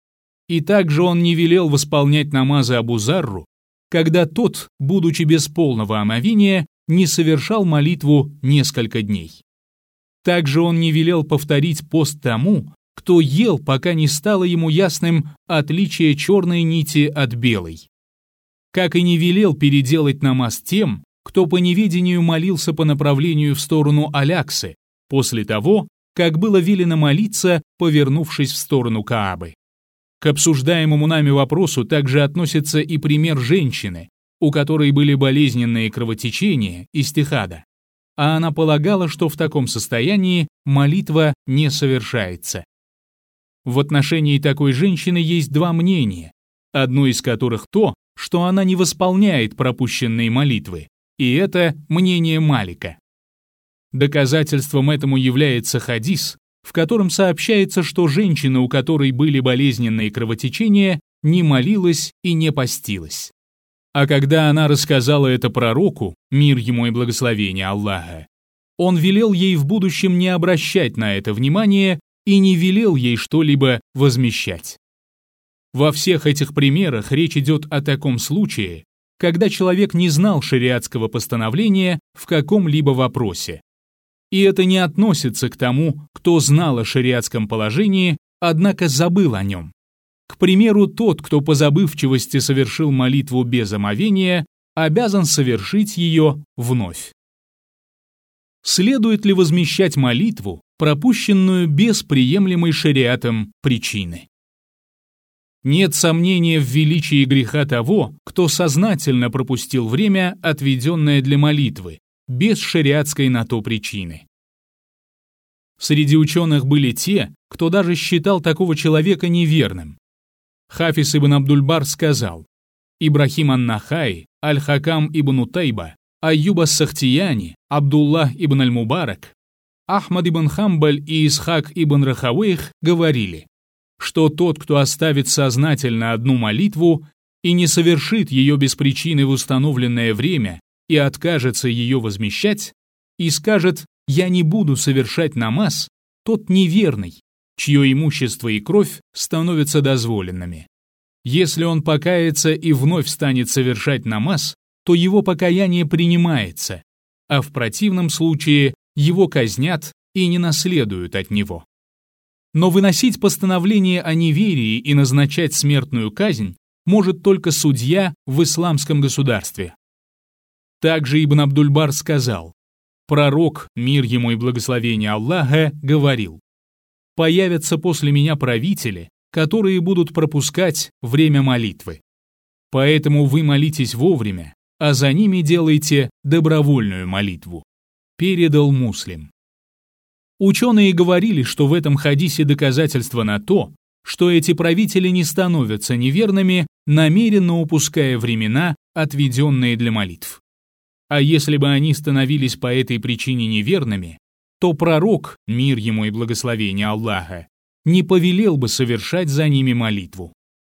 И также он не велел восполнять намазы Абу Зарру, когда тот, будучи без полного омовения, не совершал молитву несколько дней. Также он не велел повторить пост тому, кто ел, пока не стало ему ясным отличие черной нити от белой. Как и не велел переделать намаз тем, кто по неведению молился по направлению в сторону Аляксы, после того, как было велено молиться, повернувшись в сторону Каабы. К обсуждаемому нами вопросу также относится и пример женщины, у которой были болезненные кровотечения, истихада, а она полагала, что в таком состоянии молитва не совершается. В отношении такой женщины есть два мнения, одно из которых то, что она не восполняет пропущенные молитвы, и это мнение Малика. Доказательством этому является хадис, в котором сообщается, что женщина, у которой были болезненные кровотечения, не молилась и не постилась. А когда она рассказала это пророку, мир ему и благословение Аллаха, он велел ей в будущем не обращать на это внимания и не велел ей что-либо возмещать. Во всех этих примерах речь идет о таком случае, когда человек не знал шариатского постановления в каком-либо вопросе. И это не относится к тому, кто знал о шариатском положении, однако забыл о нем. К примеру, тот, кто по забывчивости совершил молитву без омовения, обязан совершить ее вновь. Следует ли возмещать молитву, пропущенную без приемлемой шариатом причины? Нет сомнения в величии греха того, кто сознательно пропустил время, отведенное для молитвы, без шариатской на то причины. Среди ученых были те, кто даже считал такого человека неверным. Хафиз ибн Абдуль-Бар сказал: Ибрахим ан-Нахай, Аль-Хакам ибн Утайба, Айюб ас-Сахтияни, Абдуллах ибн аль-Мубарак, Ахмад ибн Хамбаль и Исхак ибн Рахавейх говорили, что тот, кто оставит сознательно одну молитву и не совершит ее без причины в установленное время и откажется ее возмещать, и скажет «я не буду совершать намаз», тот неверный, чье имущество и кровь становятся дозволенными. Если он покается и вновь станет совершать намаз, то его покаяние принимается, а в противном случае его казнят и не наследуют от него. Но выносить постановление о неверии и назначать смертную казнь может только судья в исламском государстве. Также Ибн Абдуль-Бар сказал: пророк, мир ему и благословение Аллаха, говорил: появятся после меня правители, которые будут пропускать время молитвы. Поэтому вы молитесь вовремя, а за ними делайте добровольную молитву. Передал Муслим. Ученые говорили, что в этом хадисе доказательство на то, что эти правители не становятся неверными, намеренно упуская времена, отведенные для молитв. А если бы они становились по этой причине неверными, то пророк, мир ему и благословение Аллаха, не повелел бы совершать за ними молитву.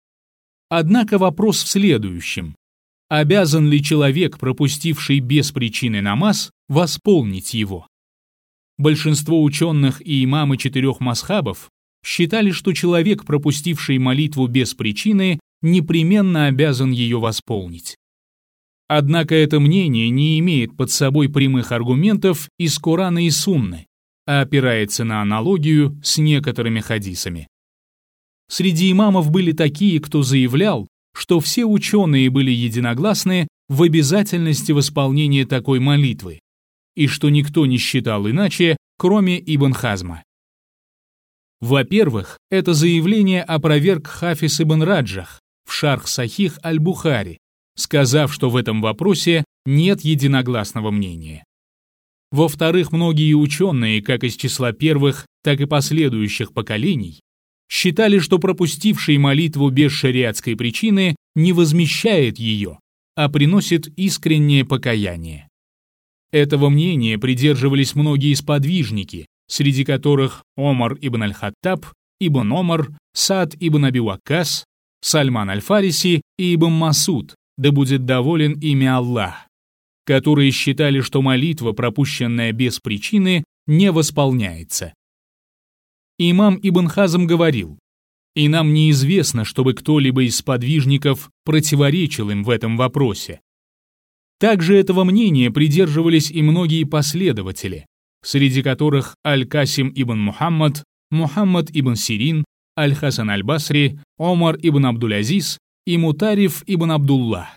Однако вопрос в следующем: обязан ли человек, пропустивший без причины намаз, восполнить его? Большинство ученых и имамы четырех мазхабов считали, что человек, пропустивший молитву без причины, непременно обязан ее восполнить. Однако это мнение не имеет под собой прямых аргументов из Корана и Сунны, а опирается на аналогию с некоторыми хадисами. Среди имамов были такие, кто заявлял, что все ученые были единогласны в обязательности восполнения такой молитвы, и что никто не считал иначе, кроме Ибн Хазма. Во-первых, это заявление опроверг Хафиз ибн Раджах в Шарх Сахих аль-Бухари, сказав, что в этом вопросе нет единогласного мнения. Во-вторых, многие ученые, как из числа первых, так и последующих поколений, считали, что пропустивший молитву без шариатской причины не возмещает ее, а приносит искреннее покаяние. Этого мнения придерживались многие сподвижники, среди которых Омар ибн аль-Хаттаб, Ибн Омар, Саад ибн Аби Ваккас, Сальман аль-Фариси и Ибн Масуд, да будет доволен ими Аллах, которые считали, что молитва, пропущенная без причины, не восполняется. Имам Ибн Хазм говорил: и нам неизвестно, чтобы кто-либо из сподвижников противоречил им в этом вопросе. Также этого мнения придерживались и многие последователи, среди которых Аль-Касим ибн Мухаммад, Мухаммад ибн Сирин, Аль-Хасан аль-Басри, Омар ибн Абдуль-Азиз и Мутариф ибн Абдуллах.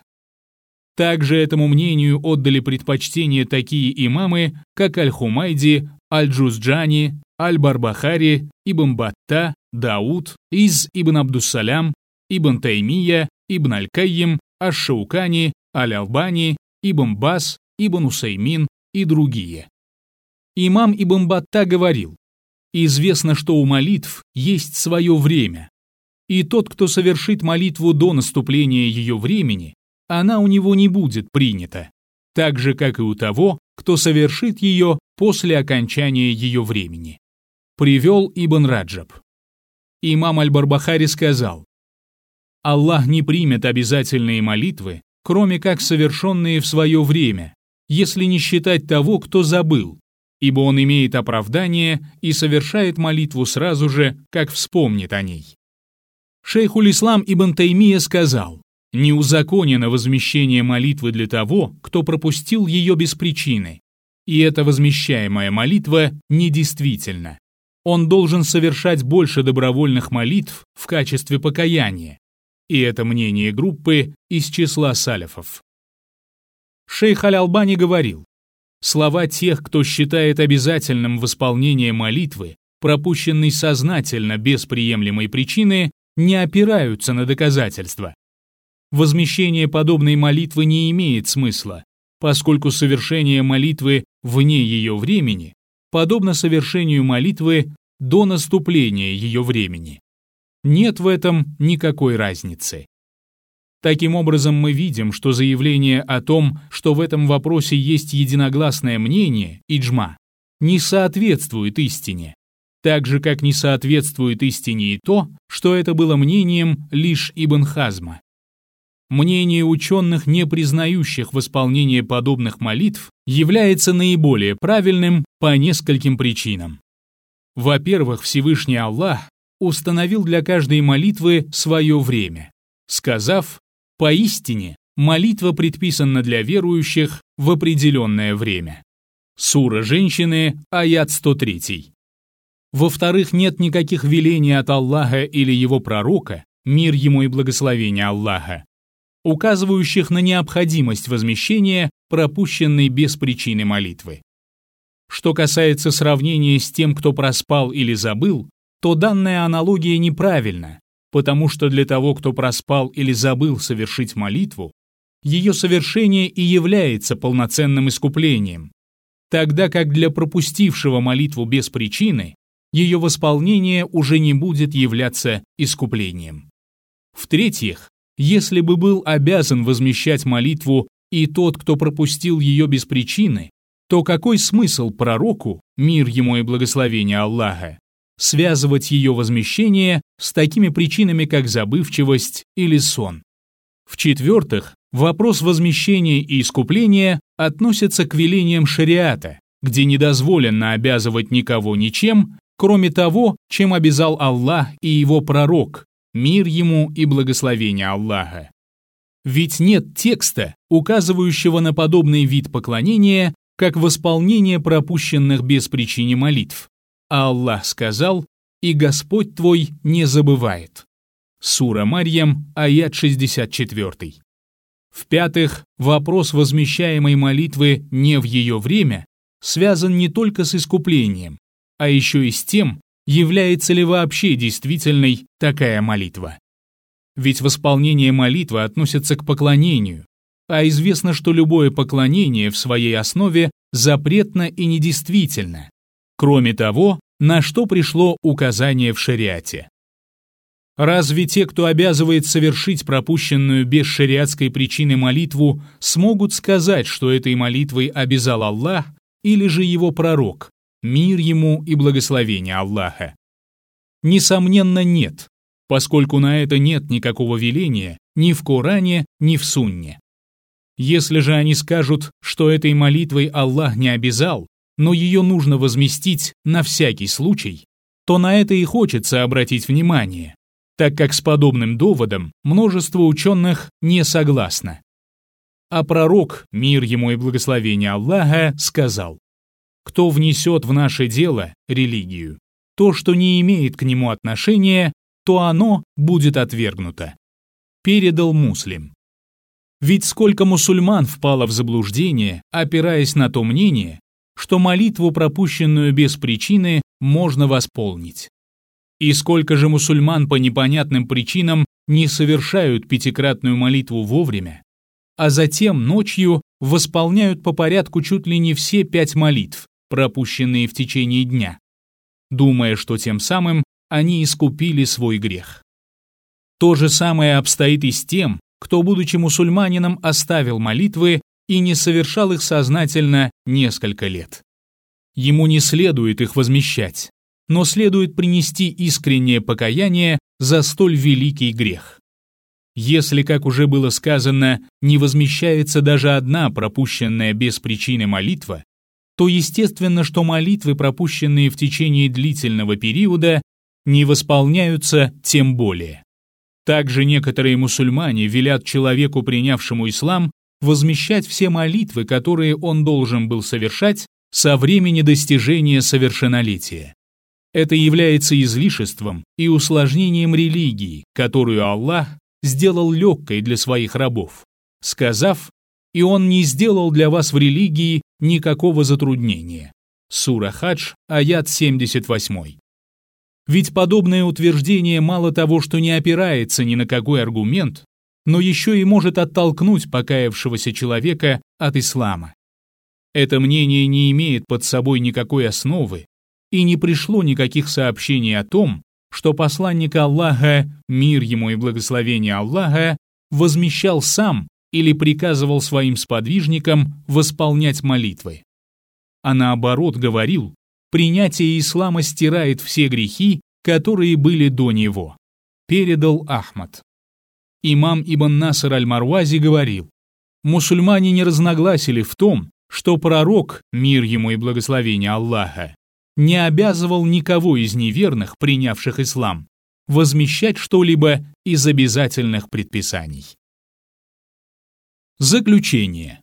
Также этому мнению отдали предпочтение такие имамы, как Аль-Хумайди, Аль-Джузджани, Аль-Барбахари, Ибн Батта, Дауд, Из ибн Абдуссалям, Ибн Таймия, Ибн Аль-Кайим, Аш-Шаукани, Аль-Албани, Ибн Бас, Ибн Усаймин и другие. Имам Ибн Батта говорил: «Известно, что у молитв есть свое время, и тот, кто совершит молитву до наступления ее времени, она у него не будет принята, так же, как и у того, кто совершит ее после окончания ее времени». Привел Ибн Раджаб. Имам Аль-Барбахари сказал: «Аллах не примет обязательные молитвы, кроме как совершенные в свое время, если не считать того, кто забыл, ибо он имеет оправдание и совершает молитву сразу же, как вспомнит о ней». Шейхуль-Ислам Ибн Таймия сказал: «Не узаконено возмещение молитвы для того, кто пропустил ее без причины, и эта возмещаемая молитва недействительна. Он должен совершать больше добровольных молитв в качестве покаяния». И это мнение группы из числа саляфов. Шейх Аль-Албани говорил: «Слова тех, кто считает обязательным восполнение молитвы, пропущенной сознательно без приемлемой причины, не опираются на доказательства. Возмещение подобной молитвы не имеет смысла, поскольку совершение молитвы вне ее времени подобно совершению молитвы до наступления ее времени. Нет в этом никакой разницы». Таким образом, мы видим, что заявление о том, что в этом вопросе есть единогласное мнение, иджма, не соответствует истине, так же, как не соответствует истине и то, что это было мнением лишь Ибн Хазма. Мнение ученых, не признающих восполнение подобных молитв, является наиболее правильным по нескольким причинам. Во-первых, Всевышний Аллах установил для каждой молитвы свое время, сказав: «Поистине, молитва предписана для верующих в определенное время». Сура «Женщины», аят сто три. Во-вторых, нет никаких велений от Аллаха или его пророка, мир ему и благословение Аллаха, указывающих на необходимость возмещения пропущенной без причины молитвы. Что касается сравнения с тем, кто проспал или забыл, то данная аналогия неправильна, потому что для того, кто проспал или забыл совершить молитву, ее совершение и является полноценным искуплением, тогда как для пропустившего молитву без причины ее восполнение уже не будет являться искуплением. В-третьих, если бы был обязан возмещать молитву и тот, кто пропустил ее без причины, то какой смысл пророку, мир ему и благословение Аллаха, связывать ее возмещение с такими причинами, как забывчивость или сон? В-четвертых, вопрос возмещения и искупления относится к велениям шариата, где не дозволено обязывать никого ничем, кроме того, чем обязал Аллах и его пророк, мир ему и благословение Аллаха. Ведь нет текста, указывающего на подобный вид поклонения, как восполнение пропущенных без причины молитв. А Аллах сказал: «И Господь твой не забывает». Сура Марьям, аят шестьдесят четыре. В-пятых, вопрос возмещаемой молитвы не в ее время связан не только с искуплением, а еще и с тем, является ли вообще действительной такая молитва. Ведь восполнение молитвы относится к поклонению, а известно, что любое поклонение в своей основе запретно и недействительно, кроме того, на что пришло указание в шариате. Разве те, кто обязывает совершить пропущенную без шариатской причины молитву, смогут сказать, что этой молитвой обязал Аллах или же его пророк, мир ему и благословение Аллаха? Несомненно, нет, поскольку на это нет никакого веления ни в Коране, ни в Сунне. Если же они скажут, что этой молитвой Аллах не обязал, но ее нужно возместить на всякий случай, то на это и хочется обратить внимание, так как с подобным доводом множество ученых не согласно. А пророк, мир ему и благословение Аллаха, сказал: «Кто внесет в наше дело, религию, то, что не имеет к нему отношения, то оно будет отвергнуто». Передал Муслим. Ведь сколько мусульман впало в заблуждение, опираясь на то мнение, что молитву, пропущенную без причины, можно восполнить. И сколько же мусульман по непонятным причинам не совершают пятикратную молитву вовремя, а затем ночью восполняют по порядку чуть ли не все пять молитв, пропущенные в течение дня, думая, что тем самым они искупили свой грех. То же самое обстоит и с тем, кто, будучи мусульманином, оставил молитвы и не совершал их сознательно несколько лет. Ему не следует их возмещать, но следует принести искреннее покаяние за столь великий грех. Если, как уже было сказано, не возмещается даже одна пропущенная без причины молитва, то естественно, что молитвы, пропущенные в течение длительного периода, не восполняются тем более. Также некоторые мусульмане велят человеку, принявшему ислам, возмещать все молитвы, которые он должен был совершать со времени достижения совершеннолетия. Это является излишеством и усложнением религии, которую Аллах сделал легкой для своих рабов, сказав: «И Он не сделал для вас в религии никакого затруднения». Сура Хадж, аят семьдесят восемь. Ведь подобное утверждение мало того, что не опирается ни на какой аргумент, но еще и может оттолкнуть покаявшегося человека от ислама. Это мнение не имеет под собой никакой основы, и не пришло никаких сообщений о том, что посланник Аллаха, мир ему и благословение Аллаха, возмещал сам или приказывал своим сподвижникам восполнять молитвы. А наоборот говорил: принятие ислама стирает все грехи, которые были до него. Передал Ахмад. Имам Ибн Наср аль-Марвази говорил: мусульмане не разногласили в том, что пророк, мир ему и благословение Аллаха, не обязывал никого из неверных, принявших ислам, возмещать что-либо из обязательных предписаний. Заключение.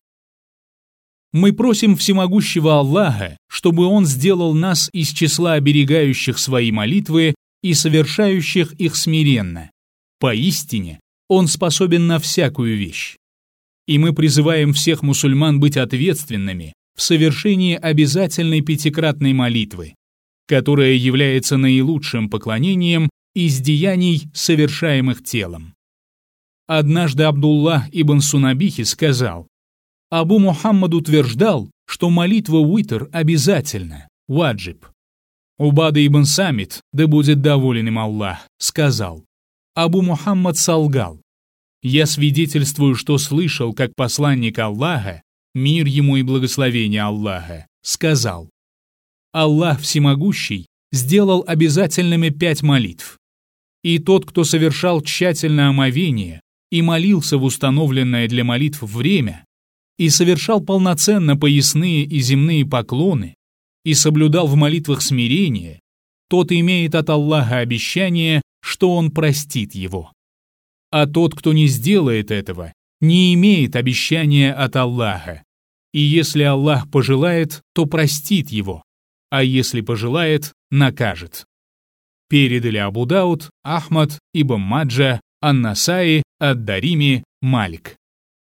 Мы просим всемогущего Аллаха, чтобы Он сделал нас из числа оберегающих свои молитвы и совершающих их смиренно. Поистине, Он способен на всякую вещь. И мы призываем всех мусульман быть ответственными в совершении обязательной пятикратной молитвы, которая является наилучшим поклонением из деяний, совершаемых телом. Однажды Абдуллах ибн Сунабихи сказал: Абу Мухаммад утверждал, что молитва уитр обязательна, ваджиб. Убада ибн Самит, да будет доволен им Аллах, сказал: Абу Мухаммад солгал. Я свидетельствую, что слышал, как посланник Аллаха, мир ему и благословение Аллаха, сказал: Аллах Всемогущий сделал обязательными пять молитв. И тот, кто совершал тщательное омовение и молился в установленное для молитв время, и совершал полноценно поясные и земные поклоны, и соблюдал в молитвах смирение, тот имеет от Аллаха обещание, что Он простит его. А тот, кто не сделает этого, не имеет обещания от Аллаха. И если Аллах пожелает, то простит его, а если пожелает, накажет. Передали Абу Дауд, Ахмад, Ибн Маджа, Ан-Насаи, Ад-Дарими, Малик.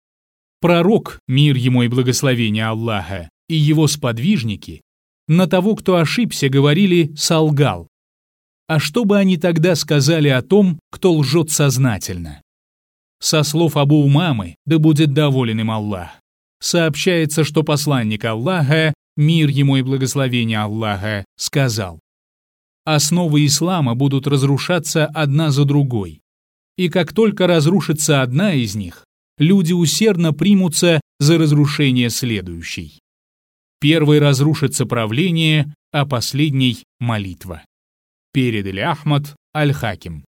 Пророк, мир ему и благословение Аллаха, и его сподвижники на того, кто ошибся, говорили «солгал». А что бы они тогда сказали о том, кто лжет сознательно? Со слов Абу Умамы, да будет доволен им Аллах, сообщается, что посланник Аллаха, мир ему и благословение Аллаха, сказал: «Основы ислама будут разрушаться одна за другой, и как только разрушится одна из них, люди усердно примутся за разрушение следующей. Первой разрушится правление, а последней — молитва». Передали Ахмад, Аль-Хаким.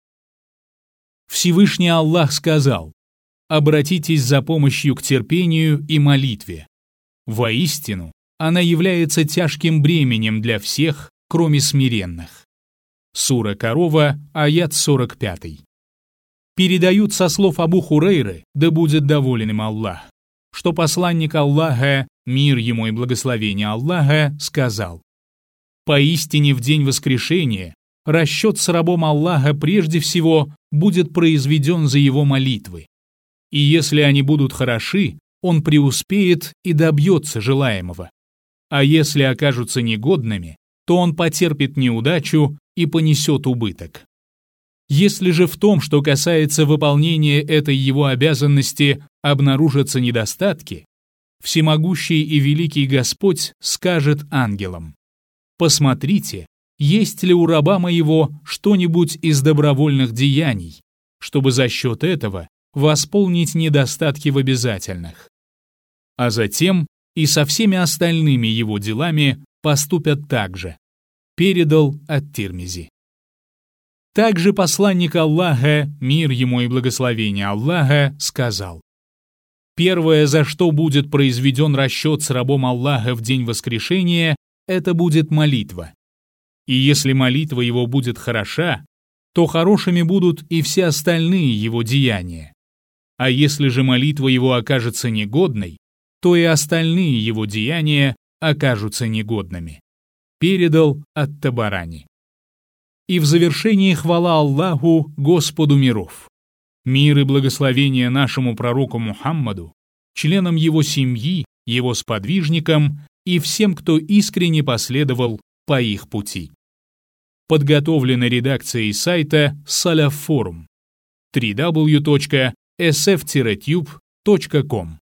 Всевышний Аллах сказал: «Обратитесь за помощью к терпению и молитве. Воистину, она является тяжким бременем для всех, кроме смиренных». Сура Корова, аят сорок пять. Передают со слов Абу Хурейры, да будет доволен им Аллах, что посланник Аллаха, мир ему и благословение Аллаха, сказал: «Поистине в день воскрешения расчет с рабом Аллаха прежде всего будет произведен за его молитвы. И если они будут хороши, он преуспеет и добьется желаемого. А если окажутся негодными, то он потерпит неудачу и понесет убыток. Если же в том, что касается выполнения этой его обязанности, обнаружатся недостатки, всемогущий и великий Господь скажет ангелам: «Посмотрите, есть ли у раба моего что-нибудь из добровольных деяний, чтобы за счет этого восполнить недостатки в обязательных». А затем и со всеми остальными его делами поступят так же. Передал ат-Тирмизи. Также посланник Аллаха, мир ему и благословение Аллаха, сказал: «Первое, за что будет произведен расчет с рабом Аллаха в день воскрешения, это будет молитва. И если молитва его будет хороша, то хорошими будут и все остальные его деяния. А если же молитва его окажется негодной, то и остальные его деяния окажутся негодными». Передал ат-Табарани. И в завершении хвала Аллаху, Господу миров. Мир и благословение нашему пророку Мухаммаду, членам его семьи, его сподвижникам и всем, кто искренне последовал по их пути. Подготовлено редакцией сайта Салаф Форум. дабл ю дабл ю дабл ю точка эс эф тире тьюб точка ком